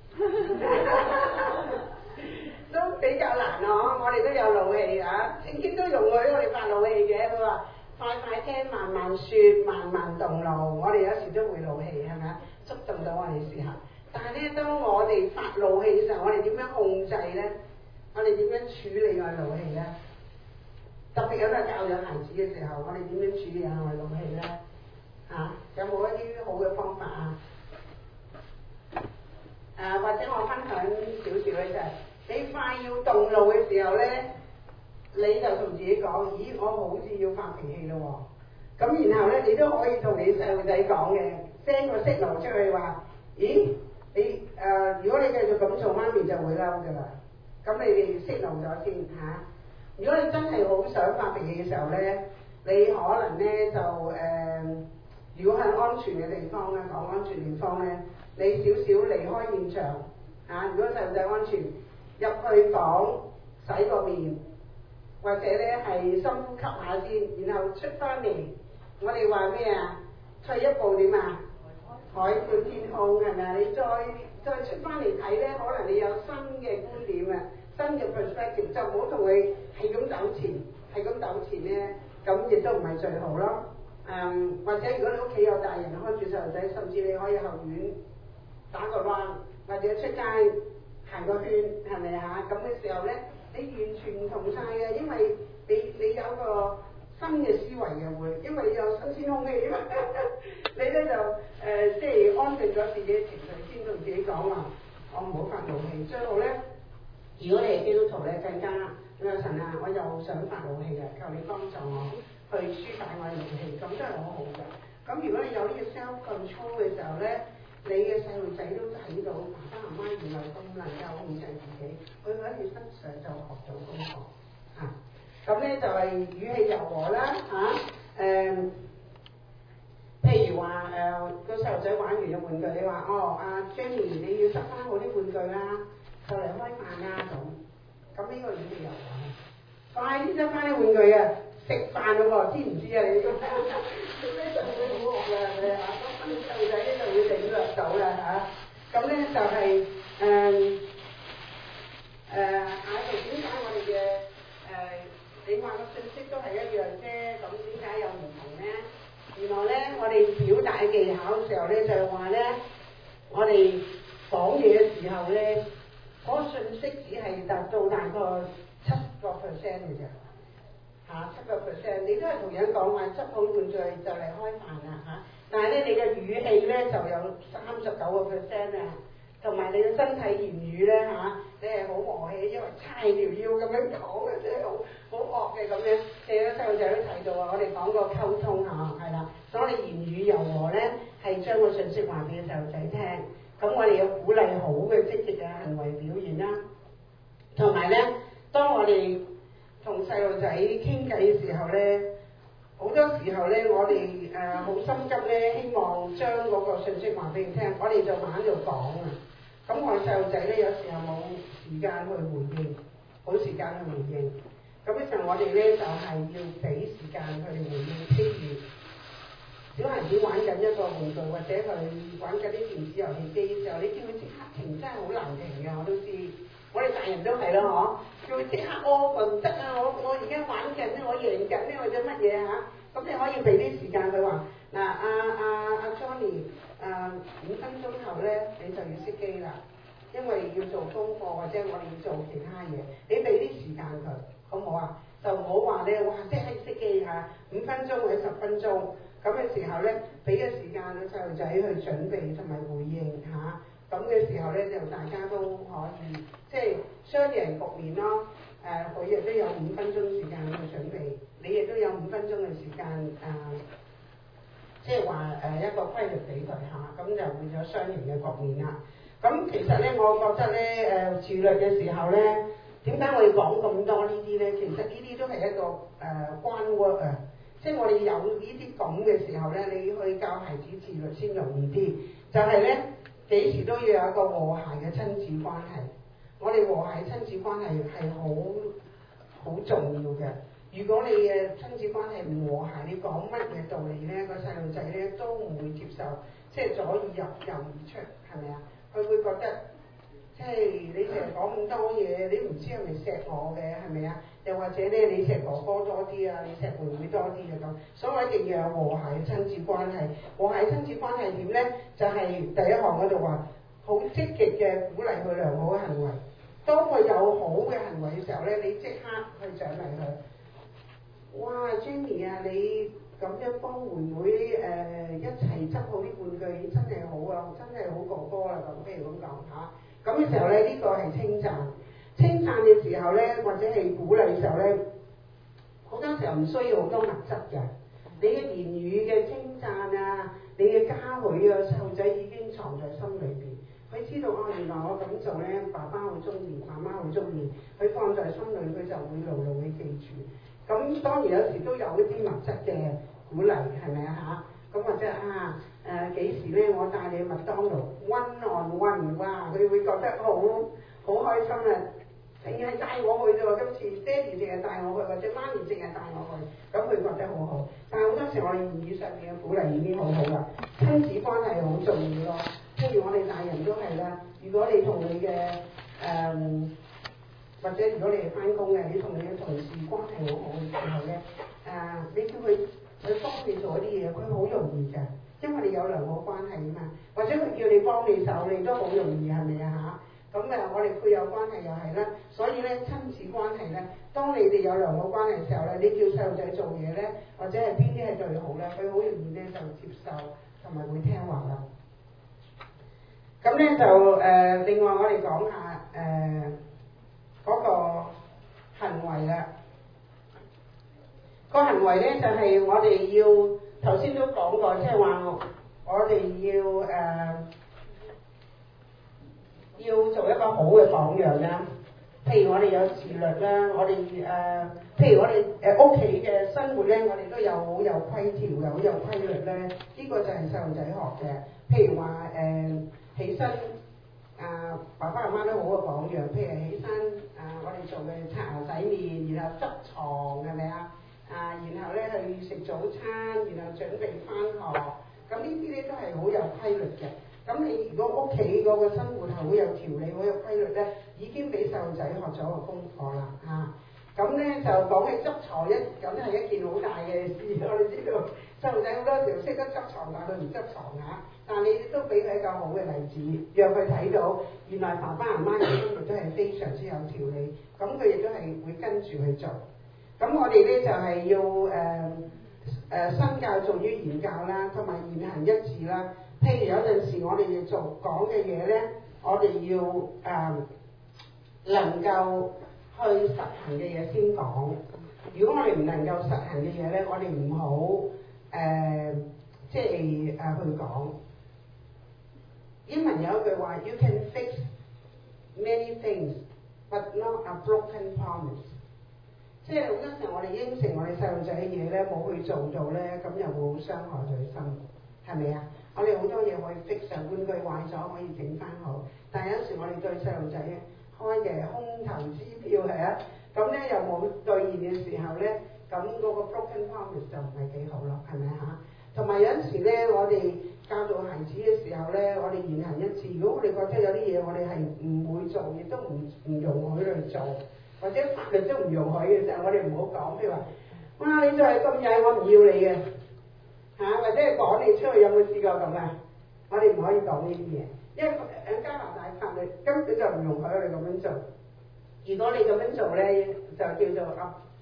都比較難咯，我哋都有怒氣啊，聖經都容許我哋發怒氣嘅。佢話快快聽，慢慢説，慢慢動怒。我哋有時都會怒氣，係咪啊？觸動到我哋時候，但係咧，當我哋發怒氣嘅時候，我哋點樣控制咧？我哋點樣處理我哋怒氣咧？特別喺度教養孩子嘅時候，我哋點樣處理我哋怒氣咧？有冇一啲好嘅方法啊？或者我分享少少咧，就係你快要動怒嘅時候咧，你就同自己講：咦，我好似要發脾氣咯喎！咁然後咧，你都可以同你細路仔講嘅，send個signal出去話：咦，你如果你繼續咁做，媽咪就會嬲㗎啦。咁你哋signal咗先嚇。如果你真係好想發脾氣嘅時候咧，你可能咧就如果喺安全嘅地方咧，講安全地方咧，你少少離開現場如果細路仔安全，入去房洗個面，或者咧係深呼吸下先，然後出翻嚟，我哋話咩啊？退一步點啊？海闊天空係咪啊？你再出翻嚟睇咧，可能你有新嘅觀點啊，新嘅 perspective， 就唔好同佢係咁糾纏咧，咁亦都唔係最好咯。或者如果你屋企有大人看住細路仔，甚至你可以後院打個 run， 或者出街行個圈，係咪啊？咁嘅時候咧，你完全唔同晒嘅，因為你有個新嘅思維嘅會，因為你有新鮮空氣啊嘛。你咧就即係安定咗自己嘅情緒，先同自己講話，我唔好發怒氣。最好咧，如果你係基督徒咧，更加神啊，我又想發怒氣嘅，求你幫助我去抒發我嘅怒氣，咁都係好好嘅。咁如果你有呢個 self control 嘅時候咧，你嘅細路仔都睇到爸爸媽媽原來咁能夠控制自己，佢喺你身上就學到功課咁咧就係語氣柔和啦譬如話個細路仔玩完嘅玩具，你話Jenny 你要執翻好啲玩具啦，就嚟開飯啦咁呢個語氣柔和，快啲執翻啲玩具啊！食飯咯喎，知唔知啊？你咁咧就會好惡啦，係咪啊？咁細路仔咧就會領略到啦咁咧就係點解我哋嘅你話個信息都係一樣啫，咁點解有唔同咧？原來咧，我哋表達技巧嘅時候咧，就係話咧，我哋講嘢嘅時候咧，嗰個信息只係達到大概7%嘅啫。7%，你都係同樣講話執好玩具就嚟開飯啦但係咧你嘅語氣咧就有39%同埋你嘅身體言語咧你係好和氣，因為叉條腰咁樣講嘅，即係好惡嘅咁樣，你個細路仔都睇到啊！我哋講過溝通嚇，係啦，所以我哋言語柔和咧，係將個信息話俾個細路仔聽。咁我哋要鼓勵好嘅積極嘅行為表現啦，同埋咧，當我哋同細路仔傾偈嘅時候咧，好多時候咧，我哋好心急咧，希望將嗰個信息話俾佢聽，我哋就猛喺度講啊。咁我哋細路仔咧，有時候冇時間去回應，冇時間去回應。咁嘅時候，我哋咧就係要俾時間去回應。譬如小孩子玩緊一個玩具，或者佢玩緊啲電子遊戲機嘅時候，你叫佢即刻停，真係好難停嘅，我都知。我哋大人都係啦，嗬，叫佢即刻唔得啊！我而家玩緊咧，我贏緊咧，或者乜嘢嚇？咁你可以俾啲時間佢話嗱，阿 Johnny， 5分鐘後咧你就要熄機啦，因為要做功課或者我哋要做其他嘢，你俾啲時間佢，好唔好啊？就唔好話咧，哇！即刻熄機嚇，5分鐘或者10分鐘，咁嘅時候咧，俾個時間個細路仔去準備同埋回應嚇。咁嘅時候咧，就大家都可以即係雙贏局面咯。佢亦都有5分鐘時間去準備，你亦都有5分鐘嘅時間即係話一個規律俾佢嚇，咁就變咗雙贏嘅局面啦。咁其實咧，我覺得咧自律嘅時候咧，點解我要講咁多呢啲咧？其實呢啲都係一個groundwork啊，即係我哋有呢啲咁嘅時候咧，你去教孩子自律先容易啲。就係咧，幾時都要有一個和諧嘅親子關係。我哋和諧親子關係係好重要嘅。如果你嘅親子關係唔和諧，你講乜嘢道理咧，個細路仔咧都唔會接受，即係左耳入右耳出，係咪啊？佢會覺得即係你成日講咁多嘢，你唔知係咪錫我嘅，係咪啊？又或者咧，你錫哥哥多啲啊，你錫妹妹多啲啊咁。所以我一定要有和諧嘅親子關係。和諧親子關係點咧？就係第一項嗰度話，好積極嘅鼓勵佢良好嘅行為。當佢有好嘅行為嘅時候咧，你即刻去獎勵佢。哇 Jenny 啊，你咁樣幫妹妹一齊執好啲玩具，真係好啊，真係好哥哥啦咁，譬如咁講嚇。咁嘅時候咧，呢個係稱讚。稱讚嘅時候咧，或者係鼓勵嘅時候咧，好多時候唔需要好多物質嘅。你嘅言語嘅稱讚啊，你嘅嘉許啊，細路仔已經藏在心裏邊。佢知道原來我咁做咧，爸爸好中意，媽媽好中意，佢放在心裏，佢就會牢牢嘅記住。咁當然有時都有一啲物質嘅鼓勵，係咪啊嚇？咁或者幾時咧，我帶你去麥當勞 one on one， 哇！佢會覺得好開心啊！淨係帶我去啫喎，今次爹哋淨係帶我去，或者媽咪淨係帶我去，咁佢覺得好好。但係好多時我哋言語上面嘅鼓勵已經好好啦，親子關係好重要咯。譬如我哋大人都係啦，如果你同你嘅或者如果你係返工嘅，你同你嘅同事關係好好嘅時候咧，你叫佢去幫你做一啲嘢，佢好容易㗎，因為你有良好關係啊嘛。或者佢叫你幫你手，你都好容易，係咪啊嚇？咁我哋配偶關係又係啦，所以咧親子關係咧，當你哋有良好關係嘅時候咧，你叫細路仔做嘢咧，或者係邊啲係最好咧，佢好容易咧就接受同埋會聽話啦。咁咧就另外我哋講下嗰個行為啦。個行為咧就係我哋要頭先都講過，即係話我哋要做一個好嘅榜樣啦。譬如我哋有自律啦，我哋譬如我哋屋企嘅生活咧，我哋都有好有規條嘅，好有規律咧。呢個就係細路仔學嘅。譬如話起身爸爸媽媽都好嘅榜樣。譬如起身我哋做嘅刷牙洗面，然後執床係咪啊？然後咧去食早餐，然後準備返學。咁呢啲咧都係好有規律嘅。咁你如果屋企嗰個生活係好有條理、好有規律咧，已經俾細路仔學咗個功課啦嚇。咁咧就講起執床咁係一件好大嘅事，我哋知道細路仔好多時候識得執床，但係佢唔執床嚇。但係你都俾佢一個好嘅例子，讓佢睇到原來爸爸媽媽嘅生活都係非常之有條理，咁佢亦都係會跟住去做。咁我哋咧就係要身教重於言教啦，同埋言行一致啦。譬如有陣時我哋要講嘅嘢咧，我哋要能夠去實行嘅嘢先講。 如果我哋唔能夠實行嘅嘢咧，我哋唔好去講。英文有一句話 ，You can fix many things, but not a broken promise。即係好多時候我哋應承我哋細路仔嘅嘢咧，冇去做到咧，咁又會好傷害佢心，係咪啊？我哋好多嘢可以 fix，玩具壞咗可以整翻好，但係有時我哋對細路仔開嘅空頭支票係啊，咁咧又冇兌現嘅時候咧，咁嗰個 broken promise 就唔係幾好咯，係咪嚇？同埋有陣時咧，我哋教導孩子嘅時候咧，我哋言行一致。如果我哋覺得有啲嘢我哋係唔會做，亦都唔容許去做，或者法律都唔容許嘅時候，我哋唔好講，譬如話，哇！你再係咁曳，我唔要你嘅或者係趕你出去，有冇試過咁啊？我哋唔可以講呢啲嘢，因為喺加拿大法律根本就唔容許我哋咁樣做。如果你咁樣做咧，就叫做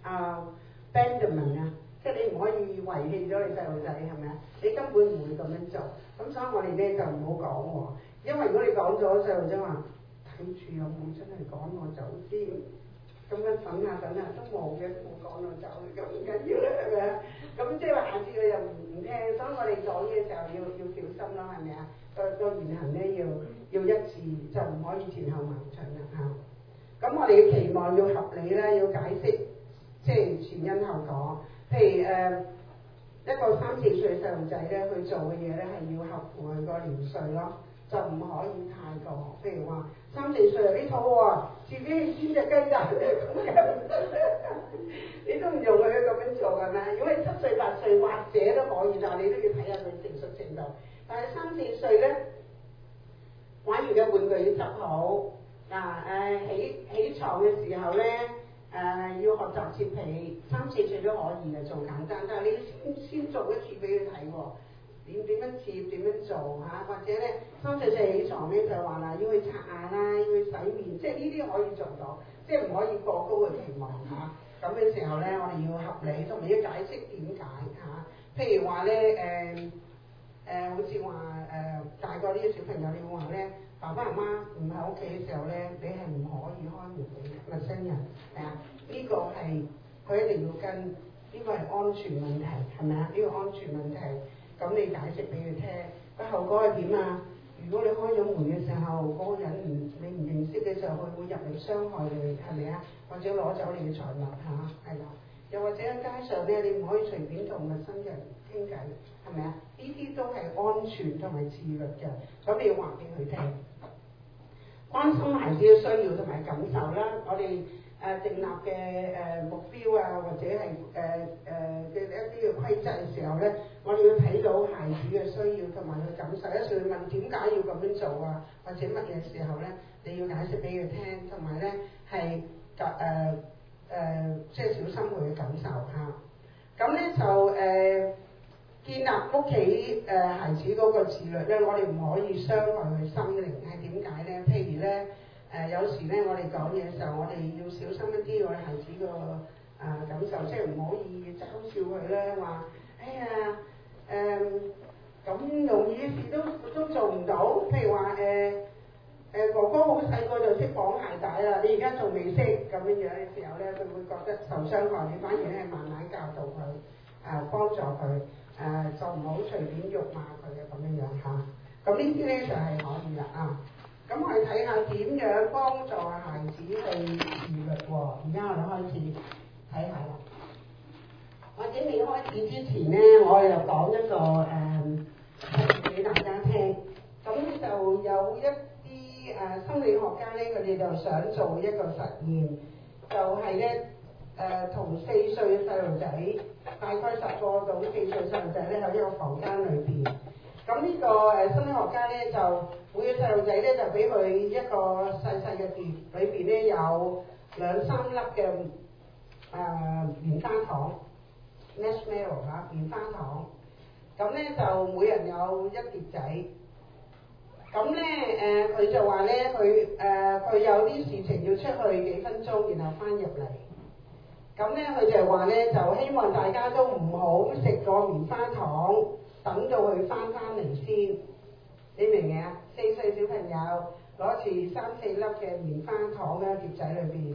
abandonment 啊。即係你唔可以遺棄咗你細路仔，係咪啊？你根本唔會咁樣做，咁所以我哋咧就唔好講喎。因為如果你講咗細路仔話睇住有冇真係趕我走先，咁樣等下都冇嘅，冇趕我走，咁唔緊要啦，係咪啊？咁即係話下次佢又唔聽，所以我哋講嘢嘅時候要小心咯，係咪啊？個言行咧要一致，就唔可以前後矛盾啦嚇。咁我哋嘅期望要合理啦，要解釋，即係前因後果。譬如一個3、4歲細路仔咧，佢做嘅嘢咧係要合乎佢個年歲咯，就唔可以太過。譬如話3、4歲你肚餓，自己去煎隻雞蛋咁你都唔用佢咁樣做係咪？如果係7歲、8歲或者都可以，但係你都要睇下佢成熟程度。但係3、4歲咧，玩完嘅玩具要執好起床嘅時候咧。要學習摺被，3、4歲都可以嘅，做簡單，但係你先做一次俾佢睇喎，點樣摺點樣做或者咧3、4歲起床咧就話啦，要去刷牙啦，要去洗面，即係呢啲可以做到，即係唔可以過高嘅期望咁嘅時候咧，我哋要合理，同埋要解釋點解譬如話咧好似話大個呢啲小朋友，你會話咧。爸爸媽媽唔喺屋企嘅時候咧，你係唔可以開門俾陌生人，係啊？呢個係佢一定要跟，呢個係安全問題，係咪啊？呢個安全問題，咁你解釋俾佢聽，個後果係點啊？如果你開咗門嘅時候，嗰個人你唔認識嘅時候，佢會入嚟傷害你，係咪啊？或者攞走你嘅財物係啦。又或者喺街上咧，你唔可以隨便同陌生人傾偈，係咪啊？呢啲都係安全同埋自律嘅，咁你要話俾佢聽。關心孩子嘅需要同埋感受啦，我哋訂立嘅目標或者係嘅一啲嘅規則嘅時候咧，我哋要睇到孩子嘅需要同埋佢感受。有時會問點解要咁樣做或者乜嘢時候咧，你要解釋俾佢聽，同埋咧係即係小心佢嘅感受咁咧就建立屋企孩子嗰個自律咧，我哋唔可以傷害佢心靈，係點解咧？譬如咧有時咧，我哋講嘢嘅時候，我哋要小心一啲我哋孩子個感受，即係唔可以嘲笑佢咧，話咁容易嘅事都做唔到。譬如話哥哥好細個就識綁鞋帶啦，你而家仲未識咁樣嘅時候咧，佢會覺得受傷害。你反而咧係慢慢教導佢幫助佢。就唔好隨便辱罵佢嘅咁樣咁呢啲咧就係可以啦咁我哋睇下點樣幫助孩子去自律喎。而家我哋開始睇下啦。或者未開始之前咧，我哋就講一個俾大家聽。咁就有一啲心理學家咧，佢哋就想做一個實驗，就係咧同4歲嘅細路仔，大概10個到4歲細路仔咧喺一個房間裏邊。咁呢個心理學家咧就每個細路仔咧就俾佢一個細細嘅碟，裏邊咧有2、3粒嘅棉花糖 marshmallow 棉花糖。咁咧就每人有一碟仔。咁咧佢就話咧佢有啲事情要出去幾分鐘，然後翻入嚟。咁咧佢就話咧就希望大家都唔好食個棉花糖，等到佢翻嚟先。你明唔明啊？4歲小朋友攞住3、4粒嘅棉花糖喺碟仔裏邊，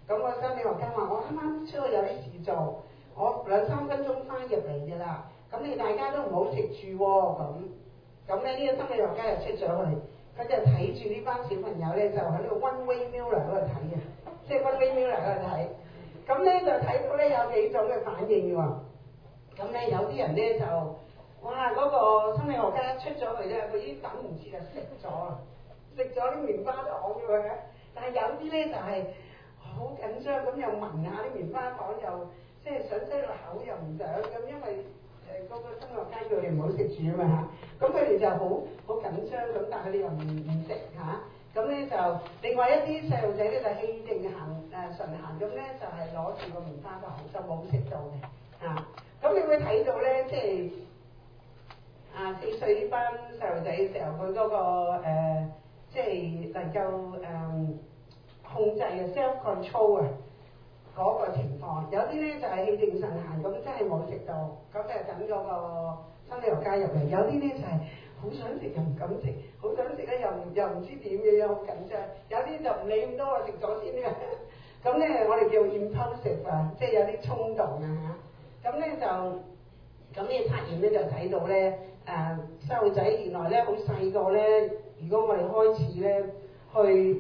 咁個心理學家話：我啱啱出去有啲事做，我2-3分鐘翻入嚟㗎啦。咁你大家都唔好食住喎。咁咧呢個心理學家就出咗去，佢就睇住呢班小朋友咧，就喺呢個 one-way mirror 嗰度睇嘅，即係 one-way mirror 嗰度睇。咁咧就睇到咧有幾種嘅反應喎。咁咧有啲人咧就哇嗰個心理學家出咗去咧，佢已經等唔切就食咗啦，食咗啲棉花糖㗎喎。但係有啲咧就係好緊張咁，又聞下啲棉花糖，又即係想擠落口又唔想咁，因為嗰個心理學家叫你唔好食住啊嘛嚇。咁佢哋就好緊張咁，但係佢哋又唔食嚇。咁咧就另外一啲細路仔咧就氣定神閒咁咧，就係攞住個棉花糖就冇食到嘅嚇。咁你會睇到咧，即係4歲呢班細路仔嘅時候，佢嗰個即係能夠控制嘅 self control 啊嗰個情況。有啲咧就係氣定神閒咁，真係冇食到，咁就等嗰個心理學家入嚟。有啲咧就係好想食又唔敢食，好想食咧又唔知點嘅，又好緊張。有啲就唔理咁多，我食咗先嘅。咁咧我哋叫 impulsive 啊，即係有啲衝動啊嚇。咁咧就咁呢個測驗咧就睇到咧細路仔原來咧好細個咧，如果我哋開始咧去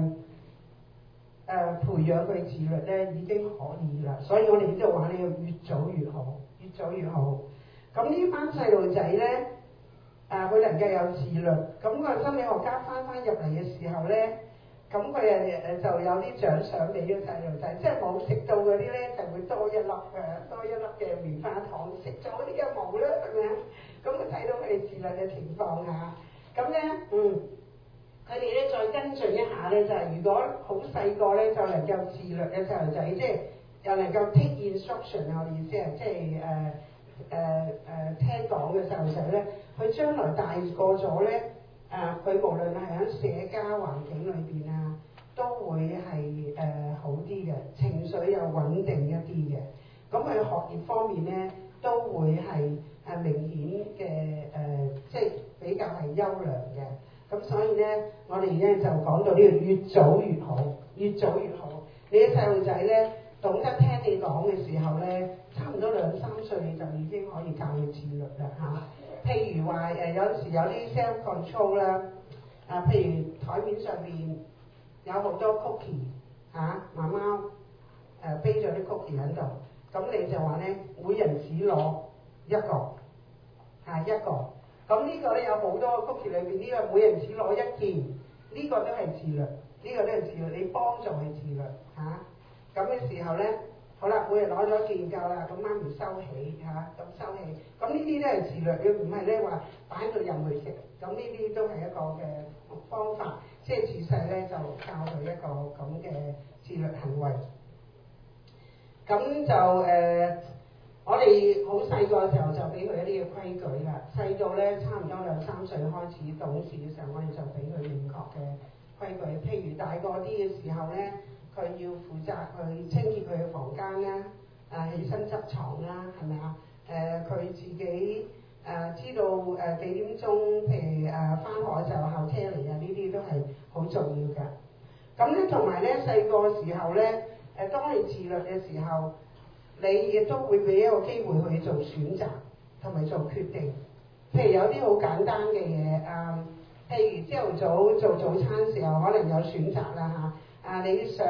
培養佢自律咧已經可以啦。所以我哋呢度話咧要越早越好，越早越好。咁呢班細路仔咧佢能夠有自律，咁個心理學家翻入嚟嘅時候咧，咁佢就有啲獎賞俾啲細路仔，即係冇食到嗰啲咧就會多一粒嘅棉花糖，食咗嗰啲就冇啦，係咪啊？咁佢睇到佢哋自律嘅情況啊，咁咧佢哋咧再跟進一下咧，就係如果好細個咧就能夠自律嘅細路仔，即係又能夠 take instruction 我嘅意思係即係聽講嘅細路仔咧，佢將來大個咗咧，佢無論係喺社交環境裏邊啊，都會係好啲嘅，情緒又穩定一啲嘅。咁佢學業方面咧都會係明顯嘅即係比較係優良嘅。咁所以咧，我哋咧就講到呢個越早越好，越早越好。你啲細路仔咧懂得聽你講嘅時候咧，差唔多2-3歲你就已經可以教佢自律啦嚇。譬如話有時有啲 self control 啦，譬如台面上邊有好多 cookie 媽媽啤咗啲 cookie 喺度，咁你就話咧每人只攞一個一個。咁呢個咧有好多 cookie 裏邊，呢個每人只攞1件，呢個都係自律，呢個都係自律，你幫助佢自律咁嘅時候咧，好啦，每人攞咗1件夠啦，咁媽咪收起咁收起，咁呢啲都係自律，佢唔係咧話擺喺度任佢食，咁呢啲都係一個嘅方法，即係自細咧就教佢一個咁嘅自律行為。咁就我哋好細個嘅時候就俾佢一啲嘅規矩啦，細到咧差唔多2-3歲開始懂事嘅時候，我哋就俾佢明確嘅規矩。譬如大個啲嘅時候咧，佢要負責去清潔佢嘅房間啦，起身執床啦，係咪啊？佢自己知道幾點鐘，譬如返學嘅時候校車嚟啊，呢啲都係好重要㗎。咁咧同埋咧細個時候咧，當你自律嘅時候，你亦都會俾一個機會去做選擇同埋做決定。譬如有啲好簡單嘅嘢譬如朝頭早做早餐時候，可能有選擇啦你想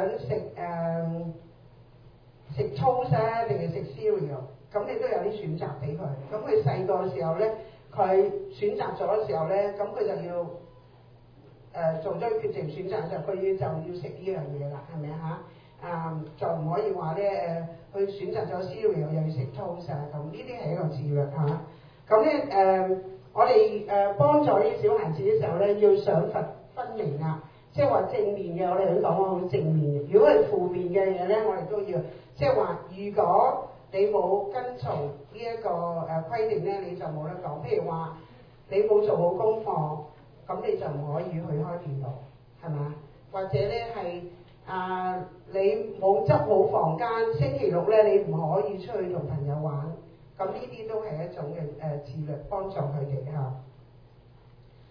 食 toast 啊，定係食 cereal， 咁你都有啲選擇俾佢。咁佢細個嘅時候咧，佢選擇咗嘅時候咧，咁佢就要做咗決定選擇嘅時候，佢就要食呢樣嘢啦，係咪就唔可以話咧佢選擇咗 cereal 又要食 toast 咁，呢啲係一個自律咁咧我哋幫助啲小孩子嘅時候咧，要賞罰分明啊，即係話正面嘅我哋都講好正面嘅，如果係負面嘅嘢咧，我哋都要即係話，如果你冇跟從呢一個規定咧，你就冇得講。譬如話你冇做好功課，咁你就唔可以去開電腦，係嘛？或者咧係你冇執好房間，星期六咧你唔可以出去同朋友玩，咁呢啲都係一種嘅自律，幫助佢哋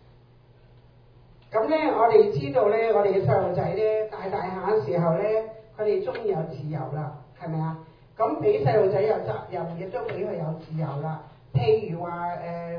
咁咧，我哋知道咧，我哋嘅細路仔咧大下嘅時候咧， 佢哋終於有自由啦，係咪啊？咁俾細路仔有責任，亦都俾佢有自由啦。譬如話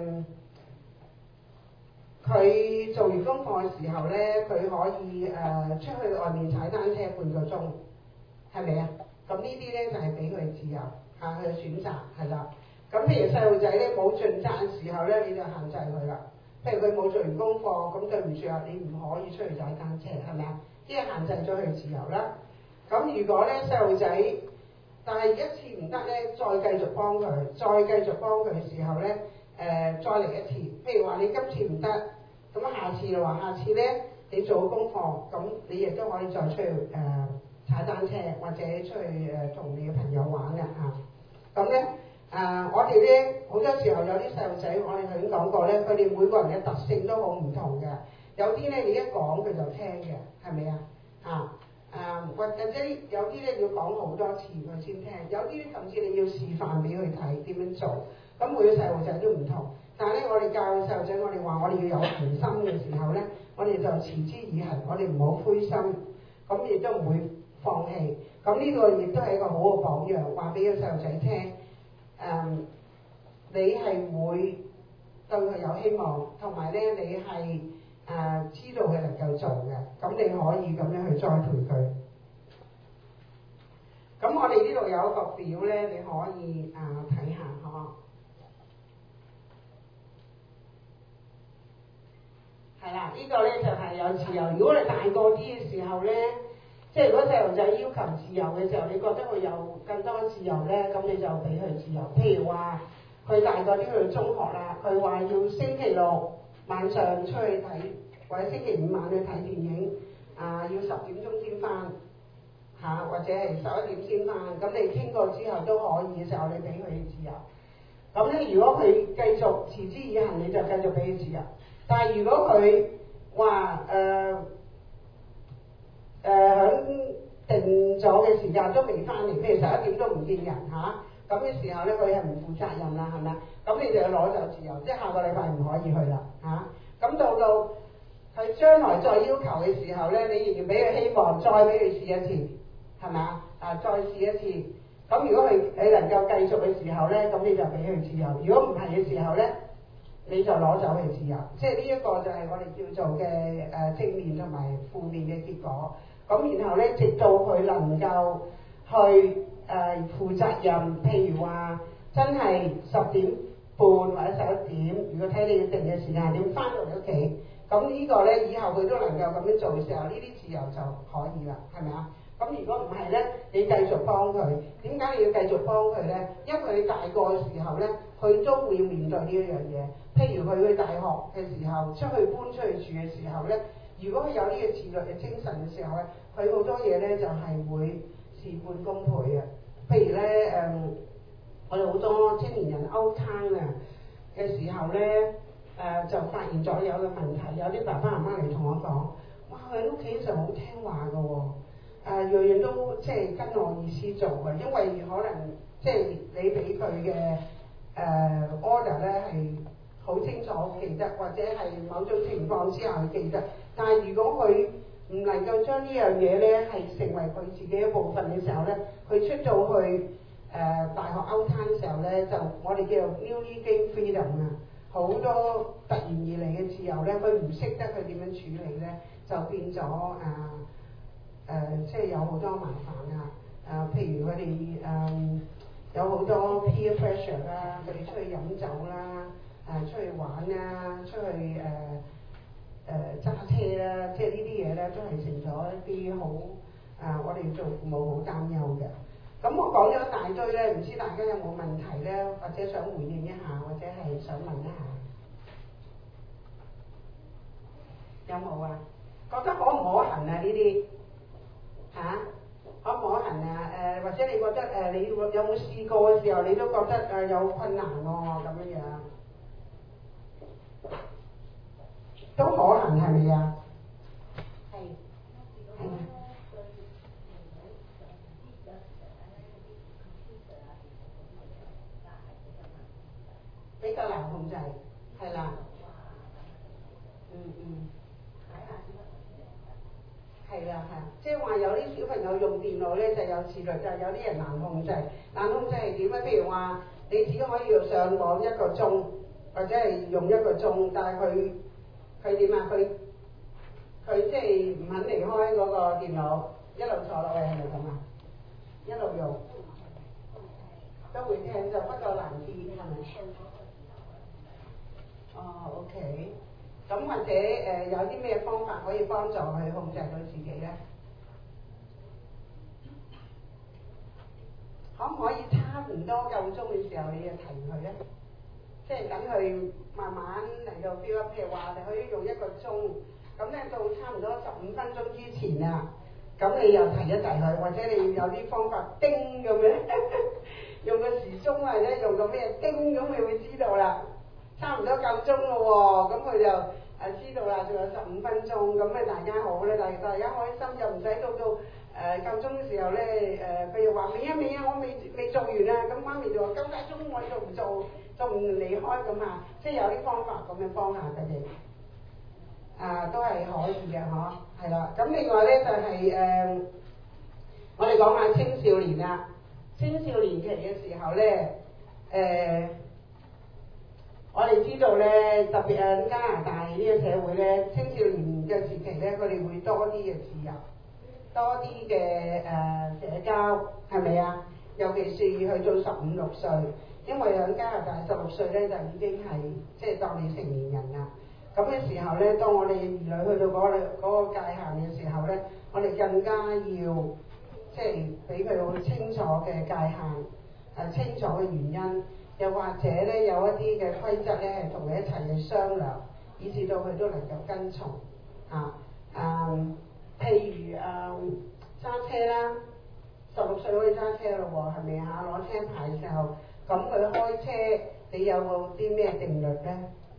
佢做完功課嘅時候咧，佢可以出去外面踩單車半個鐘，係咪啊？咁呢啲咧就係俾佢自由佢嘅選擇係啦。咁譬如細路仔咧冇盡責嘅時候咧，你就限制佢啦。譬如佢冇做完功課，咁對唔住啊，你唔可以出去踩單車，係咪啊？即係限制咗佢自由啦。咁如果咧細路仔，但係一次唔得咧，再繼續幫佢，再繼續幫佢嘅時候咧，再嚟一次。譬如話你今次唔得，咁下次就話下次咧你做功課，咁你亦都可以再出去踩單車，或者出去同你嘅朋友玩嘅嚇。咁咧我哋咧好多時候有啲細路仔，我哋頭先講過咧，佢哋每個人嘅特性都好唔同嘅。有啲咧你一講佢就聽嘅，係咪啊？或者有啲咧要講好多次佢先聽，有啲咧甚至你要示範俾佢睇點樣做。咁每個細路仔都唔同，但係咧我哋教細路仔，我哋話我哋要有恒心嘅時候咧，我哋就持之以恆，我哋唔好灰心，咁亦都唔會放棄。咁呢個亦都係一個好嘅榜樣，話俾個細路仔聽。你係會對佢有希望，同埋咧你係知道佢能夠做嘅，咁你可以咁樣去栽培佢。咁我哋呢度有一個表咧，你可以睇下嗬。係啦，呢個咧就係有自由。如果你大個啲嘅時候咧，即係如果細路仔要求自由嘅時候，你覺得佢有更多自由咧，咁你就俾佢自由。譬如話佢大個啲去中學啦，佢話要星期六晚上出去睇，或者星期五晚去睇電影，要10點鐘先翻或者係11點先翻。咁你傾過之後都可以嘅時候，你俾佢自由。咁咧，如果佢繼續持之以恆，你就繼續俾佢自由。但係如果佢話響定咗嘅時間都未翻嚟，譬如11點都唔見人咁嘅時候咧，佢係唔負責任啦，係咪？咁你就要攞走自由，即係下個禮拜唔可以去啦咁到佢將來再要求嘅時候咧，你仍然俾佢希望，再俾佢試一次，係咪再試一次。咁如果你能夠繼續嘅時候咧，咁你就俾佢自由；如果唔係嘅時候咧，你就攞走佢自由。即係呢一個就係我哋叫做嘅正面同埋負面嘅結果。咁然後咧，直到佢能夠去負責任，譬如話真係10點半或者11點，如果睇你定嘅時間點翻到嚟屋企，咁呢個咧以後佢都能夠咁樣做嘅時候，呢啲自由就可以啦，係咪啊？咁如果唔係咧，你繼續幫佢。點解你要繼續幫佢咧？因為佢大個嘅時候咧，佢都會面對呢一樣嘢。譬如佢去大學嘅時候，出去搬出去住嘅時候咧，如果佢有呢個自律嘅精神嘅時候咧，佢好多嘢咧就係會事半功倍嘅。譬如咧我哋好多青年人 out time 嘅時候咧，就發現咗有個問題，有啲爸爸媽媽嚟同我講：哇，佢屋企就好聽話㗎喎。樣樣都即係跟我意思做嘅，因為可能即係你俾佢嘅order 咧係好清楚記得，或者係某種情況之下佢記得。但係如果佢唔能夠將呢樣嘢咧係成為佢自己一部分嘅時候咧，佢出到去大學 out time 嘅時候咧，就我哋叫做 newly gained freedom 好多突然而嚟嘅自由咧，佢唔識得佢點樣處理咧，就變咗即係有好多麻煩譬如佢哋有好多 peer pressure 啦，佢哋出去飲酒啦，出去玩啦，出去揸車啦，即係呢啲嘢咧都係成咗一啲好我哋做父母好擔憂嘅。咁我講咗一大堆咧，唔知大家有冇問題咧，或者想回應一下，或者係想問一下，有冇啊？覺得可唔可行呢啲？可唔可行或者你覺得你有冇試過嘅時候，你都覺得有困難喎，咁樣都可行係咪啊？係比較難控制，係啦。 係啦，即係話有啲小朋友用電腦咧就有自律，就有啲人難控制。難控制係點咧？譬如話你只可以上網1個鐘，或者係用1個鐘，但係佢點啊？佢即係唔肯離開嗰個電腦，一路坐落去係咪咁啊？一路用都會聽，就不過難啲係咪？哦 ，OK。咁或者有啲咩方法可以幫助佢控制到自己咧？可唔可以差唔多夠鐘嘅時候你就停佢咧？即係等佢慢慢嚟到 build up，譬如話你可以用1個鐘，咁咧到差唔多15分鐘之前啊，咁你又提一提佢，或者你有啲方法叮咁樣，用個時鐘或者用個咩叮咁，佢會知道啦，差唔多夠鐘咯喎，咁佢就知道啦，仲有15分鐘，咁咪大家好咧，大家開心又唔使到夠鐘嘅時候咧，佢又話未啊，我未做完啊，咁媽咪就話夠晒鐘我仲唔做，仲唔離開咁啊，即係有啲方法咁樣幫下佢哋，都係可以嘅嗬，係啦。咁另外咧就係我哋講下青少年啦，青少年期嘅時候咧，我哋知道咧，特別係加拿大呢個社會咧，青少年嘅時期咧，佢哋會多啲嘅自由，多啲嘅社交，係咪啊？尤其是去到15、16歲，因為喺加拿大16歲咧就已經係即係當你成年人啦。咁嘅時候咧，當我哋兒女去到嗰個界限嘅時候咧，我哋更加要即係俾佢好清楚嘅界限，清楚嘅原因。又或者咧有一啲嘅規則咧係同佢一齊去商量，以至到佢都能夠跟從譬如揸車啦，16歲可以揸車咯喎，係咪啊？攞車牌嘅時候，咁佢開車你有冇啲咩定律咧？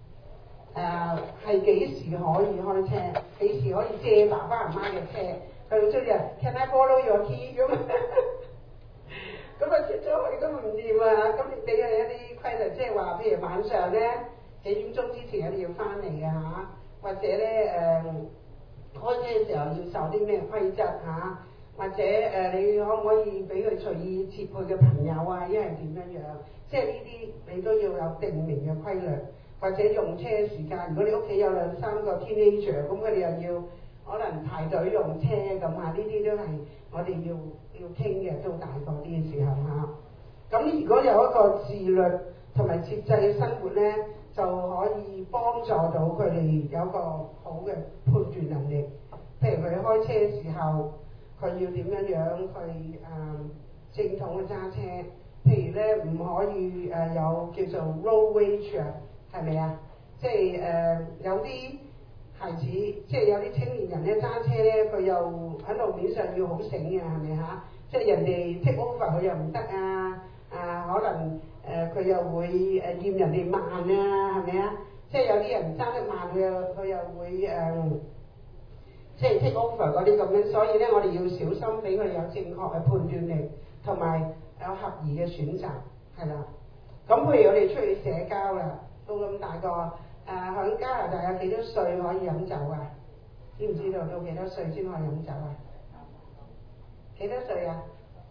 係幾時可以開車？幾時可以借爸爸媽媽嘅車？佢會出嚟 Can I borrow your key 咁？咁啊出咗去都唔掂啊！咁你俾佢一啲規律，即係話，譬如晚上咧幾點鐘之前一定要翻嚟嘅嚇，或者咧開車嘅時候要受啲咩規則嚇，或者你可唔可以俾佢隨意接佢嘅朋友啊？因為點樣樣？即係呢啲你都要有定明嘅規律，或者用車時間。如果你屋企有2、3個 teenager，咁佢哋又要可能排隊用車咁啊，呢啲都係我哋要傾嘅，都大個啲嘅時候嚇。咁如果有一個自律同埋節制嘅生活咧，就可以幫助到佢哋有一個好嘅判斷能力。譬如佢開車嘅時候，佢要點樣去正統嘅揸車。譬如咧唔可以有叫做 road rage 啊，係咪啊？即係有啲孩子，即係有啲青年人咧揸車咧，佢又喺路面上要好醒嘅，係咪嚇？即係人哋 take over 佢又唔得啊！可能佢又會嫌人哋慢啊，係咪啊？即係有啲人揸得慢，佢又會即係 take over 嗰啲咁樣，所以咧我哋要小心俾佢有正確嘅判斷力，同埋有合宜嘅選擇，係啦。咁譬如我哋出去社交啦，到咁大個喺加拿大有幾多歲可以飲酒啊？知唔知道到幾多歲先可以飲酒啊？幾多歲啊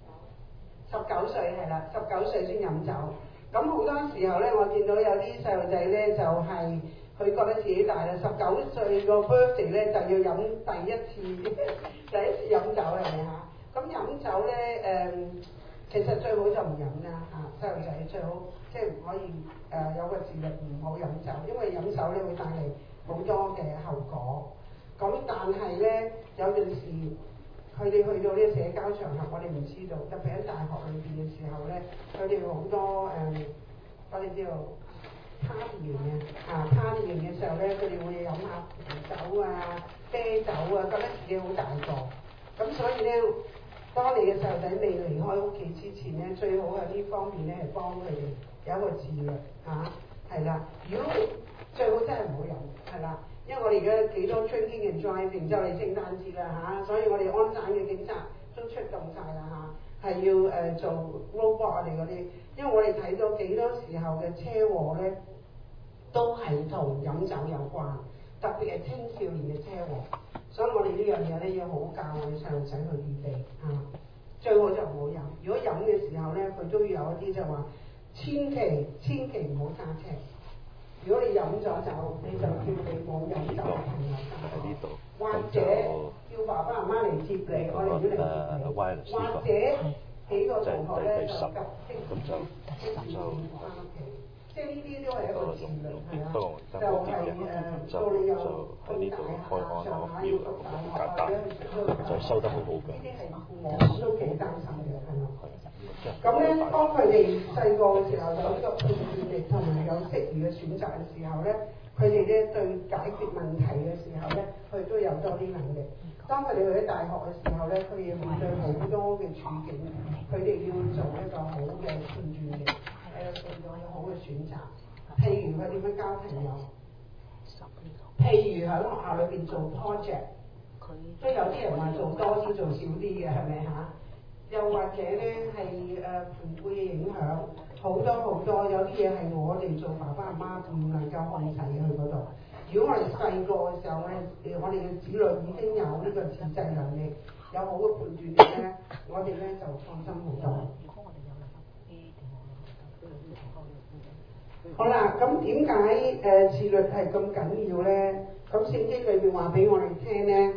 ？19歲係啦，19歲先飲酒。咁好多時候咧，我見到有啲細路仔咧，就係佢覺得自己大啦，19歲個 birthday 咧就要飲第一次飲酒，係咪嚇？咁飲酒咧其實最好就唔飲啦嚇，細路仔最好即係唔可以有個自律唔好飲酒，因為飲酒咧會帶嚟好多嘅後果。咁但係咧有陣時佢哋去到呢個社交場合，我哋唔知道，特別喺大學裏邊嘅時候咧，佢哋好多我哋叫做 party 嘅party 嘅時候咧，佢哋會飲下啤酒啊、啤酒啊，覺得自己好大個。咁所以咧，當你嘅細路仔未離開屋企之前咧，最好喺呢方面咧係幫佢哋有一個自律係啦。如果最好真係唔好飲，係啦。因為我哋而家幾多 drinking and driving，就嚟聖誕節啦所以我哋安省嘅警察都出動晒啦係要做 roadblock 我哋嗰啲，因為我哋睇到幾多時候嘅車禍咧，都係同飲酒有關，特別係青少年嘅車禍。 所以我哋呢樣嘢咧要好教我哋細路仔去預備嚇。最好就唔好飲，如果飲嘅時候咧，佢都要有一啲即係話，千祈唔好揸車。如果你飲咗酒，你就叫你冇飲酒嘅朋友揸車，或者叫爸爸媽媽嚟接你，我哋要嚟接你，或者幾個同學咧就急即轉翻屋企。即係呢啲都係一個戰略係啦，就係到你有咁大上下要讀大學或者
就收得好好嘅。
呢啲係我都幾擔心嘅，係咪？咁咧，當佢哋細個嘅時候有呢個判斷力同埋有適宜嘅選擇嘅時候咧，佢哋咧對解決問題嘅時候咧，佢都有多啲能力。當佢哋去咗大學嘅時候咧，佢哋面對好多嘅處境，佢哋要做一個好嘅判斷力。做咗好嘅選擇，譬如佢點樣交朋友，譬如喺學校裏邊做 project， 都有啲人話做多啲做少啲嘅，係咪嚇？又或者咧係盤輩嘅影響，好多有啲嘢係我哋做爸爸媽媽唔能夠控制去嗰度。如果我哋細個嘅時候咧，我哋嘅子女已經有呢個自制能力，有好嘅判斷力咧，我哋咧就放心好多。好啦，咁點解自律係咁緊要咧？咁聖經裏邊話俾我哋聽咧，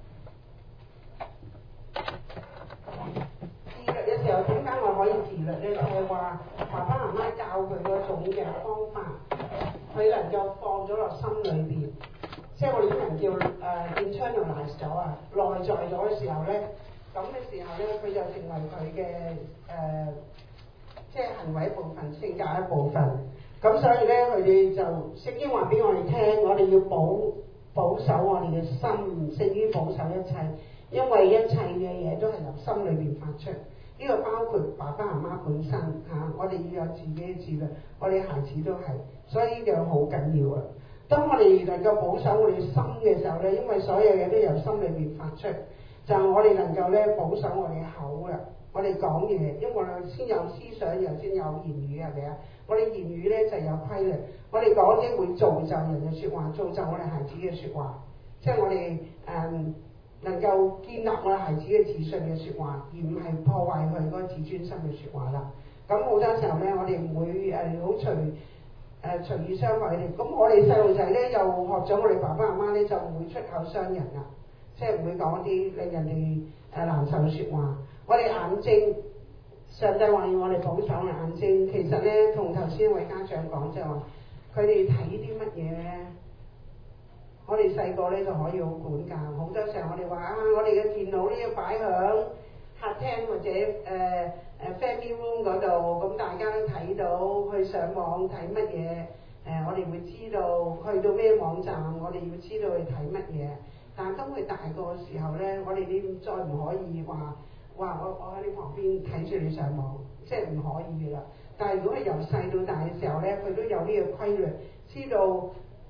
自律嘅時候點解我可以自律咧？就係話爸爸媽媽教佢嗰種嘅方法，佢能夠放咗落心裏邊，即係我哋啲人叫internalize 咗啊，內在咗嘅時候咧，咁嘅時候咧，佢就成為佢嘅即係行為一部分、性格一部分。咁所以咧，佢哋就聖經話俾我哋聽，我哋要保守我哋嘅心，勝於保守一切，因為一切嘅嘢都係由心裏邊發出。呢個包括爸爸媽媽本身嚇，我哋要有自己嘅自律，我哋孩子都係，所以呢樣好緊要啊！當我哋能夠保守我哋心嘅時候咧，因為所有嘢都由心裏邊發出，就係我哋能夠咧保守我哋口啦。我哋講嘢，因為我哋先有思想，又先有言語，係咪啊？我哋言語咧就有規律，我哋講啲會造就人嘅説話，造就我哋孩子嘅説話，即係我哋能夠建立我哋孩子嘅自信嘅説話，而唔係破壞佢嗰個自尊心嘅説話啦。咁好多時候咧，我哋唔會好隨意傷害佢哋。咁我哋細路仔咧又學咗我哋爸爸媽媽咧，就唔會出口傷人啦，即係唔會講一啲令人哋難受嘅説話。我哋眼睛，上帝話要我哋保守眼睛，其實咧同頭先一位家長講就係話，佢哋睇啲乜嘢咧，我哋細個咧就可以好管教。好多時候我哋話我哋嘅電腦呢要擺響客廳或者family room 嗰度，咁大家都睇到，去上網睇乜嘢，我哋會知道去到咩網站，我哋要知道去睇乜嘢。但係當佢大個嘅時候咧，我哋呢再唔可以話我喺你旁邊睇住你上網，即係唔可以嘅啦。但係如果係由細到大嘅時候咧，佢都有呢個規律，知道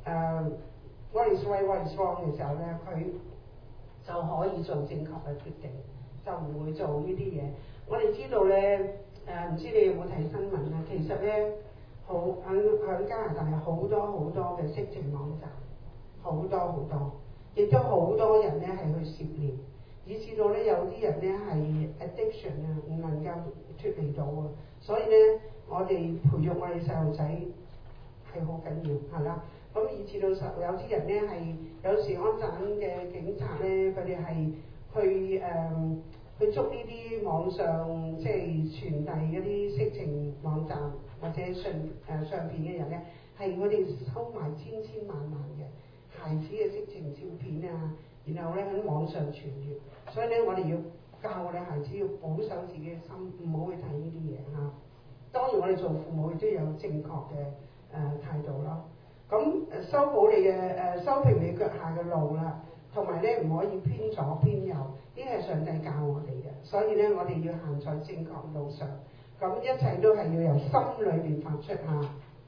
what is right, what is wrong 嘅時候咧，佢就可以做正確嘅決定，就唔會做呢啲嘢。我哋知道咧，唔知你有冇睇新聞啊？其實咧，響加拿大好多嘅色情網站，好多，亦都好多人咧係去涉獵。以至到咧有啲人咧係 addiction 啊，唔能夠脫離到啊，所以咧我哋培育我哋細路仔係好緊要，係啦。咁以至到有啲人咧係有時安省嘅警察咧，佢哋係去捉呢啲網上即係傳遞一啲色情網站或者相片嘅人咧，係佢哋收埋千萬嘅孩子嘅色情照片啊。然後咧喺網上傳閱，所以咧我哋要教我哋孩子要保守自己嘅心，唔好去睇呢啲嘢嚇。當然我哋做父母亦都有正確嘅態度咯。咁修平你腳下嘅路啦，同埋咧唔可以偏左偏右，呢係上帝教我哋嘅，所以咧我哋要行在正確路上。咁一切都係要由心裏邊發出嚇。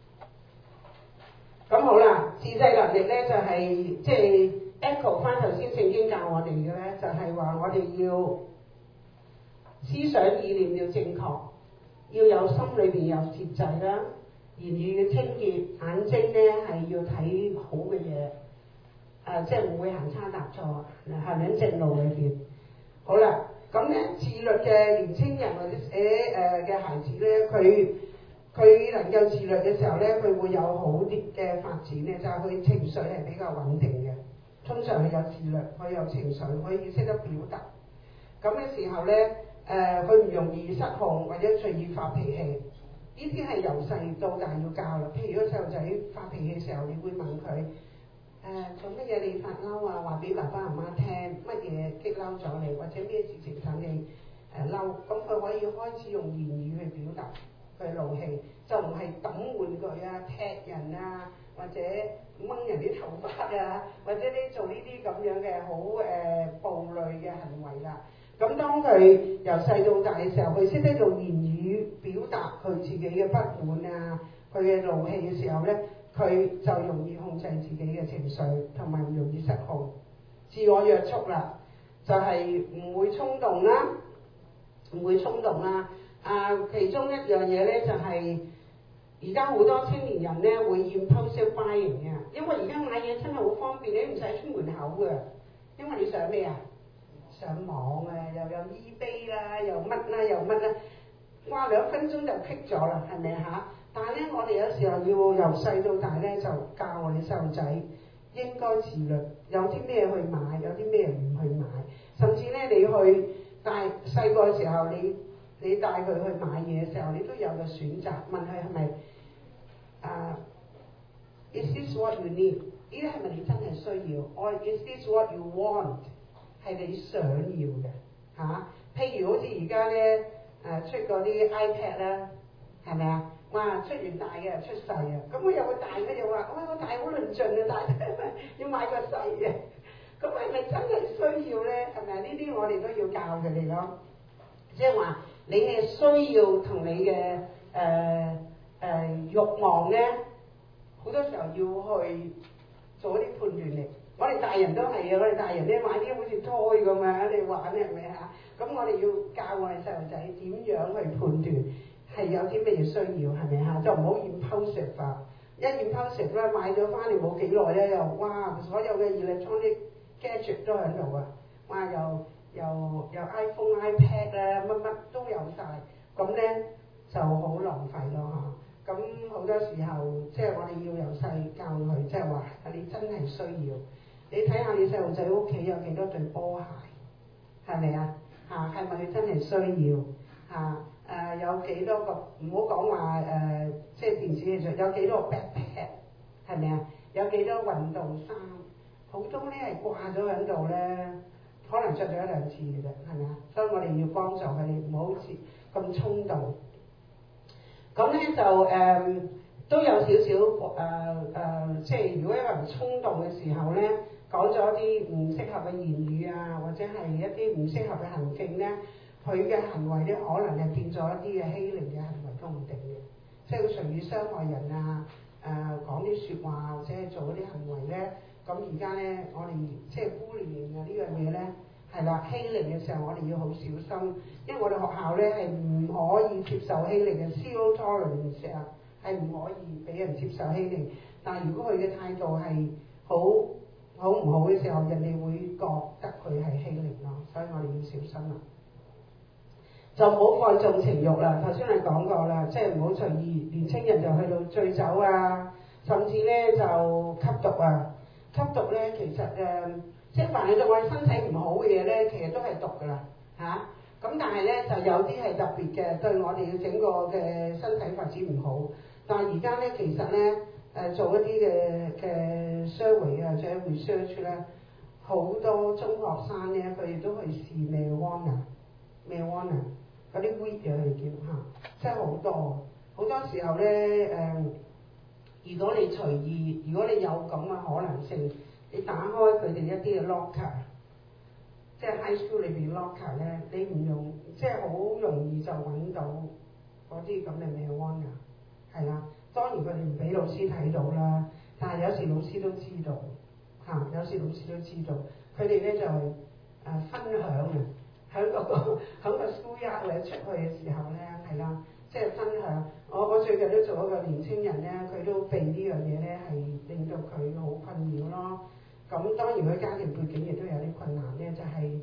咁好啦，自制能力咧就係即係echo 翻頭先聖經教我哋嘅咧，就係話我哋要思想意念要正確，要有心裏邊有節制啦，言語要清潔，眼睛咧係要睇好嘅嘢， 即係唔會行差踏錯，行喺正路裏邊。好啦，咁咧自律嘅年青人或者嘅孩子咧，佢能夠自律嘅時候咧，佢會有好啲嘅發展咧，就係佢情緒係比較穩定嘅。通常佢有自律，佢有情緒，可以識得表達。咁嘅時候咧，佢唔容易失控或者隨意發脾氣。呢啲係由細到大要教啦。譬如個細路仔發脾氣嘅時候，你會問佢做乜嘢你發嬲啊？話俾爸爸媽媽聽，乜嘢激嬲咗你，或者咩事情使你嬲？咁佢可以開始用言語去表達佢怒氣，就唔係抌玩具啊、踢人啊，或者掹人啲頭髮啊，或者你做呢啲咁樣嘅好暴戾嘅行為啦。咁當佢由細到大嘅時候，佢識得用言語表達佢自己嘅不滿啊，佢嘅怒氣嘅時候咧，佢就容易控制自己嘅情緒，同埋唔容易失控。自我約束啦，就係唔會衝動啦，其中一樣嘢咧就係而家好多青年人咧會 impulsive buying 嘅，因為而家買嘢真係好方便，你唔使出門口嘅，因為你上咩啊？上網啊，又有 eBay 啦，又乜啦，又乜啦，哇2分鐘就 click 咗啦，係咪嚇？但係咧，我哋有時候要由細到大咧，就教我哋細路仔應該自律，有啲咩去買，有啲咩唔去買，甚至咧你去帶細個嘅時候，你帶佢去買嘢嘅時候，你都有個選擇，問佢係咪Is this what you need？ 呢啲係咪你真係需要 ？Or is this what you want？係你想要嘅嚇，譬如好似而家咧出嗰啲 iPad 啦，係咪啊？哇，出完大嘅出細啊，咁我有個大嘅又話，哇個大好論盡啊，大要買個細嘅，咁係咪真係需要咧？係咪啊？呢啲我哋都要教佢哋咯，即係話你嘅需要同你嘅慾望咧，好多時候要去做一啲判斷力。我哋大人都係啊，我哋大人咧買啲好似胎咁啊，你玩係咪啊？咁我哋要教我哋細路仔點樣去判斷係有啲咩需要係咪啊？就唔好 impulsive 啊！一 impulsive 咧買咗翻嚟冇幾耐咧，又哇所有嘅 electronic gadget 都喺度啊！哇又 iPhone、iPad 啊乜乜都有晒，咁咧就好浪費咯嚇。咁好多時候即係我哋要由細教佢，即係話你真係需要。你睇下你細路仔屋企有幾多對波鞋，係咪啊？係咪佢真係需要？有幾多個？唔好講話即係電子器材，有幾多個 backpack， 係咪啊？有幾多運動衫？好多咧係掛咗喺度咧，可能着咗1-2次嘅啫，係咪啊？所以我哋要幫助佢哋，唔好好似咁衝動。咁咧就都有少少即係如果一個人衝動嘅時候咧，講咗啲唔適合嘅言語啊，或者係一啲唔適合嘅行徑咧，佢嘅行為咧可能係變咗一啲嘅欺凌嘅行為都唔定嘅，即係佢隨意傷害人啊，講啲説話或者係做嗰啲行為咧，咁而家咧我哋即係bullying呢樣嘢咧。係啦，欺凌嘅時候我哋要好小心，因為我哋學校咧係唔可以接受欺凌嘅 zero tolerance 啊，係唔可以俾人接受欺凌。但係如果佢嘅態度係好唔好嘅時候，人哋會覺得佢係欺凌咯，所以我哋要小心啦。就唔好放縱情慾啦，頭先你講過啦，即係唔好隨意，年青人就去到醉酒啊，甚至咧就吸毒啊，吸毒咧其實即係凡係對我哋身體唔好嘅嘢咧，其實都係毒㗎啦嚇。咁但係咧就有啲係特別嘅，對我哋嘅整個嘅身體發展唔好。但係而家咧其實咧做一啲嘅 survey 啊，或者 research 咧，好多中學生咧佢哋都去試 marijuana 嗰啲 weed 嘅佢哋叫嚇，即係好多時候咧如果你隨意，如果你有咁嘅可能性。你打開佢哋一啲嘅 locker， 即係 high school 裏邊 locker 咧，你唔用即係好容易就揾到嗰啲咁嘅 marijuana， 係啦。當然佢哋唔俾老師睇到啦，但係有時老師都知道嚇，有時老師都知道。佢哋咧就分享嘅，喺個 school yard 或者出去嘅時候咧，係啦，即係分享。我最近都做一個年青人咧，佢都被呢樣嘢咧係令到佢好困擾咯。 咁當然佢家庭背景亦都有啲困難咧，就係、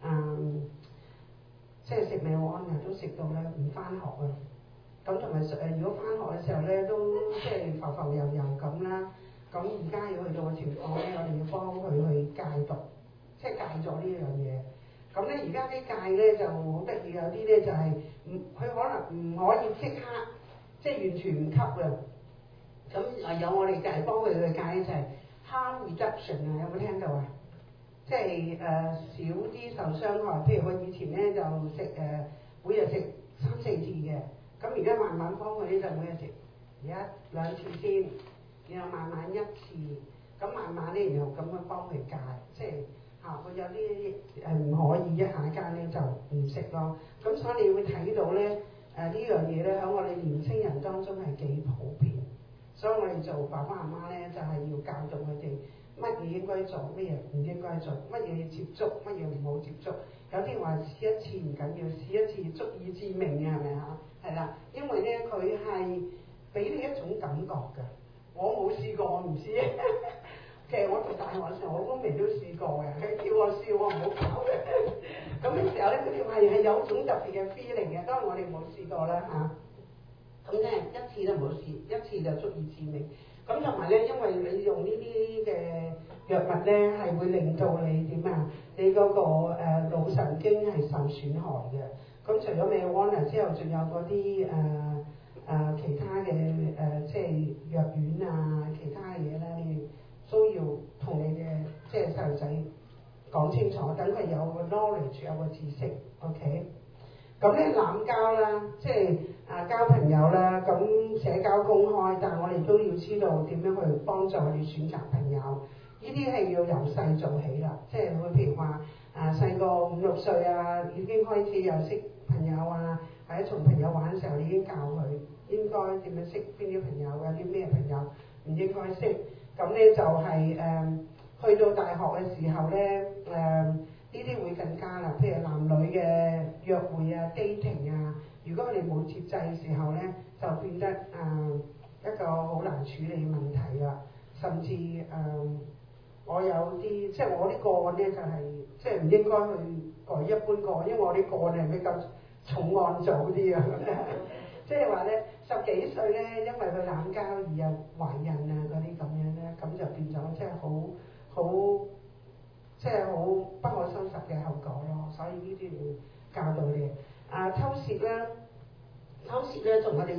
即係食美安啊，都食到咧唔翻學啊。咁同埋如果翻學嘅時候咧，都即係浮浮游游咁啦。咁而家要去到嘅情況咧，我哋要幫佢去戒毒，即係戒咗呢樣嘢。咁咧而家啲戒咧就好得意，有啲咧就係佢可能唔可以即刻即係完全唔吸嘅。咁有我哋就係幫佢去戒就係 harm reduction 啊，有冇聽到啊？即係少啲受傷害。譬如我以前咧就食每日食3-4次嘅，咁而家慢慢幫佢咧就每日食1-2次先，然後慢慢1次，咁慢慢咧然後咁樣幫佢戒，即係會有啲唔可以一下間咧就唔食咯。咁所以你會睇到咧呢樣嘢咧喺我哋年青人當中係幾普遍。所以我哋做爸爸媽媽咧，就係要教導佢哋乜嘢應該做，乜嘢唔應該做，乜嘢要接觸，乜嘢唔好接觸。有啲話試一次唔緊要，試一次足以致命嘅，係咪啊？係啦，因為咧佢係俾你一種感覺㗎。我冇試過，我唔知。其實我讀大學嘅時候，我都未都試過嘅。佢叫我試，我唔好搞嘅。咁嘅時候咧，佢哋話係有種特別嘅 feeling 嘅，當然我哋冇試過啦嚇。咁咧1次都唔好試，1次就足以致命。咁同埋咧，因為你用呢啲嘅藥物咧，係會令到你點啊？你嗰個腦神經係受損害嘅。咁除咗美安娜之後，仲有嗰啲其他嘅即係藥丸啊，其他嘅嘢咧，你都要同你嘅即係細路仔講清楚，等佢有個 knowledge， 有個知識 ，OK。咁咧濫交啦，即係交朋友啦，咁社交公開，但係我哋都要知道點樣去幫助佢哋選擇朋友。呢啲係要由細做起啦，即係佢譬如話細個5-6歲啊，已經開始有識朋友啊，或者同朋友玩嘅時候，你已經教佢應該點樣識邊啲朋友，有啲咩朋友唔應該識。咁咧就係去到大學嘅時候咧呢啲會更加啦，譬如男女嘅約會啊、dating 啊，如果佢哋冇節制嘅時候咧，就變得一個好難處理嘅問題啦。甚至我有啲即係我啲個案咧，就係即係唔應該去改一般個案，因為我啲個案係比較重案組啲啊。即係話咧10幾歲咧，因為佢濫交而又懷孕啊嗰啲咁樣咧，咁就變咗即係好。即係好不可收拾嘅後果咯，所以呢啲要教導你。偷竊咧同我哋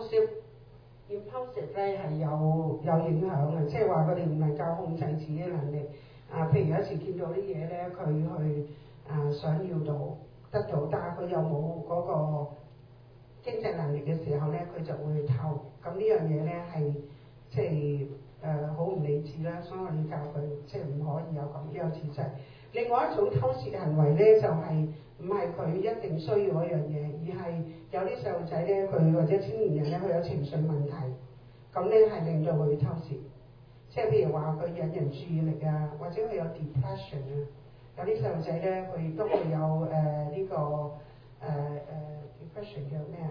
impulsive 咧係有影響嘅，即係話佢哋唔能夠控制自己能力。譬如有一時見到啲嘢咧，佢去想要得到，但係佢又冇嗰個經濟能力嘅時候咧，佢就會去偷。咁呢樣嘢咧係即係。好唔理智啦，所以我哋教佢即係唔可以有咁樣節制。另外一種偷竊行為咧，就係唔係佢一定需要嗰樣嘢，而係有啲細路仔咧，佢或者青年人咧，佢有情緒問題，咁咧係令到佢偷竊。即係譬如話佢引人注意力啊，或者佢有 depression 啊，有啲細路仔咧，佢亦都會有呢個depression 叫咩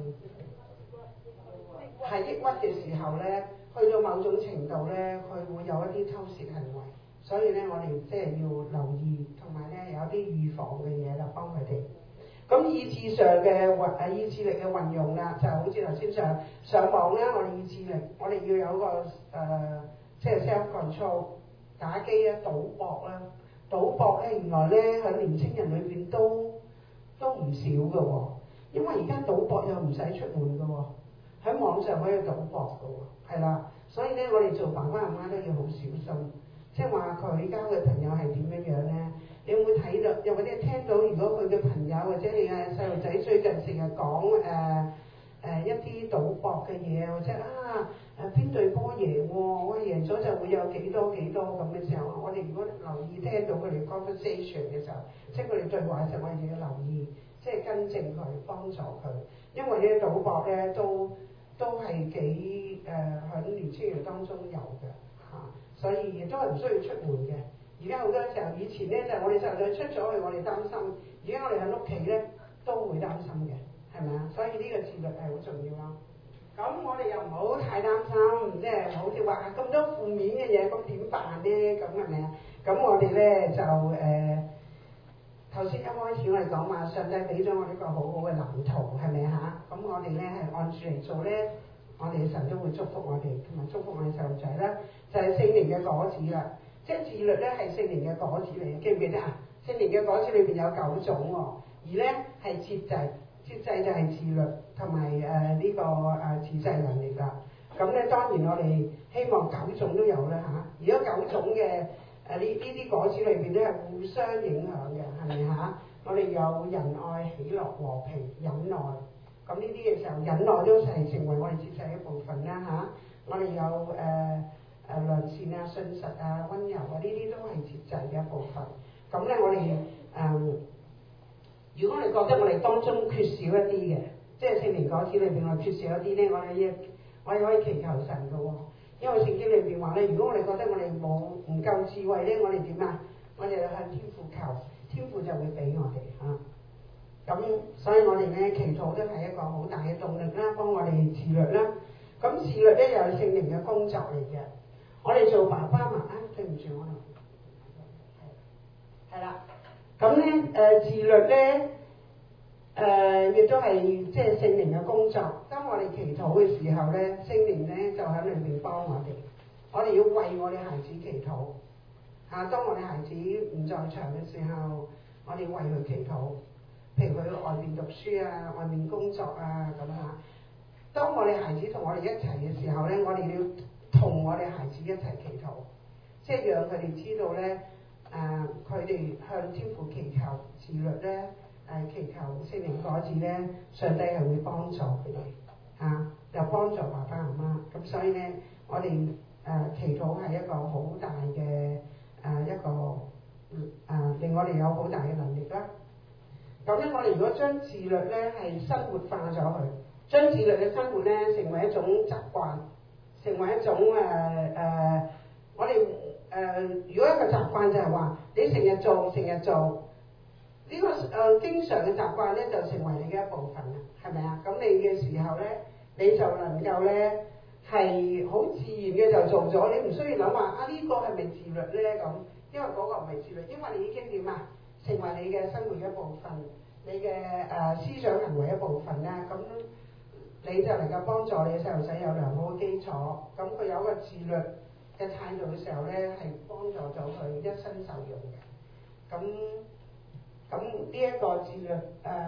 係抑鬱嘅時候咧。去到某種程度咧，佢會有一啲偷竊行為，所以咧我哋即係要留意，同埋咧有啲預防嘅嘢啦，幫佢哋。咁意志上嘅意志力嘅運用啦，就好似頭先上網啦，我哋意志力，我哋要有個即係 self control。打機啊、賭博啦，賭博咧原來咧喺年青人裏邊都唔少嘅喎，因為而家賭博又唔使出門嘅喎。喺網上可以賭博嘅喎，係啦，所以咧我哋做爸爸媽媽都要好小心，即係話佢交嘅朋友係點樣樣咧？你有冇睇到？又或者聽到，如果佢嘅朋友或者你嘅細路仔最近成日講一啲賭博嘅嘢，或者邊隊波贏喎，我贏咗就會有幾多咁嘅時候，我哋如果留意聽到佢哋 conversation 嘅時候，即係佢哋對話嘅時候，我哋要留意，即係跟正佢，幫助佢，因為咧賭博咧都係幾喺年青人當中有嘅所以亦都係唔需要出門嘅。而家好多時候，以前咧就係我哋細路仔出咗去，我哋擔心；而家我哋喺屋企咧都會擔心嘅，係咪啊？所以呢個自律係好重要咯。咁我哋又唔好太擔心，即係好似話咁多負面嘅嘢，咁點辦咧？ 咁係咪啊？咁我哋咧就頭先一開始我哋講話，上帝俾咗我哋一個好好嘅藍圖，係咪嚇？咁我哋咧係按住嚟做咧，我哋嘅神都會祝福我哋，同埋祝福我哋細路仔啦。就係聖靈嘅果子啦，即係自律咧係聖靈嘅果子嚟嘅，記唔記得啊？聖靈嘅果子裏邊有9種喎，而咧係節制，節制就係自律同埋呢個自制能力啦。咁咧當然我哋希望9種都有啦嚇。如果9種嘅呢啲果子裏邊咧係互相影響嘅，係咪嚇？我哋有仁愛、喜樂、和平、忍耐。咁呢啲嘅時候，忍耐都係成為我哋節制一部分啦嚇。我哋有良善啊、信實啊、溫柔啊，呢啲都係節制嘅一部分。咁咧我哋如果我哋覺得我哋當中缺少一啲嘅，即係聖靈果子裏邊我哋缺少一啲咧，我哋可以祈求神嘅喎。因為聖經裏邊話咧，如果我哋覺得我哋唔夠智慧咧，我哋點啊？我哋向天父求，天父就會俾我哋嚇。咁所以我哋咧祈禱都係一個好大嘅動力啦，幫我哋自律啦。咁自律咧又係聖靈嘅工作嚟嘅。我哋做爸爸媽媽，對唔住我哋，係啦。咁咧自律咧亦都係即係聖靈嘅工作。當我哋祈禱嘅時候咧，聖靈咧就喺裏邊幫我哋。我哋要為我哋孩子祈禱嚇。當我哋孩子唔在場嘅時候，我哋為佢祈禱。譬如佢去外面讀書啊，外面工作啊咁嚇。當我哋孩子同我哋一齊嘅時候咧，我哋要同我哋孩子一齊祈禱，即係讓佢哋知道咧，佢哋向天父祈求自律咧，祈求聖靈果子咧，上帝係會幫助佢哋嚇，又幫助爸爸媽媽。咁所以咧，我哋祈禱係一個好大嘅一個令我哋有好大嘅能力啦。咁咧，我哋如果將自律咧係生活化咗佢，將自律嘅生活咧成為一種習慣，成為一種我哋如果一個習慣就係話你成日做，呢個經常嘅習慣咧就成為你嘅一部分啦，係咪啊？咁你嘅時候咧，你就能夠咧係好自然嘅就做咗，你唔需要諗話呢個係咪自律咧咁，因為嗰個唔係自律，因為你已經點啊？成為你嘅生活一部分，你嘅思想行為一部分啦，咁你就能夠幫助你嘅細路仔有良好嘅基礎，咁佢有一個自律嘅態度嘅時候咧，係幫助咗佢一生受用嘅。咁呢一個自律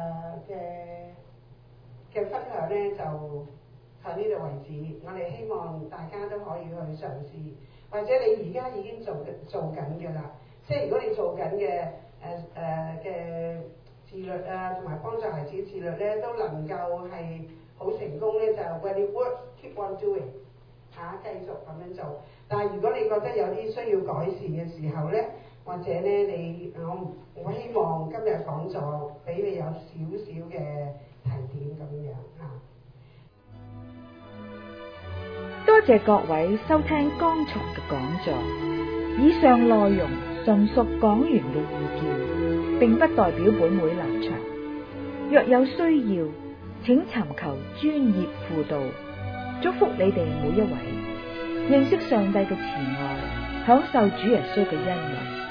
嘅分享咧，就喺呢度為止。我哋希望大家都可以去嘗試，或者你而家已經做緊嘅啦，即係如果你做緊嘅嘅自律啊，同埋幫助孩子自律咧，都能夠係好成功咧，就 when it works keep on doing 繼續咁樣做。但係如果你覺得有啲需要改善嘅時候咧，或者咧我希望今日講座俾你有少少嘅提點咁樣嚇。
多謝各位收聽剛才嘅講座，以上內容純屬講員嘅意見，並不代表本會立場。若有需要，請尋求專業輔導。祝福你哋每一位認識上帝嘅慈愛，享受主耶穌嘅恩惠。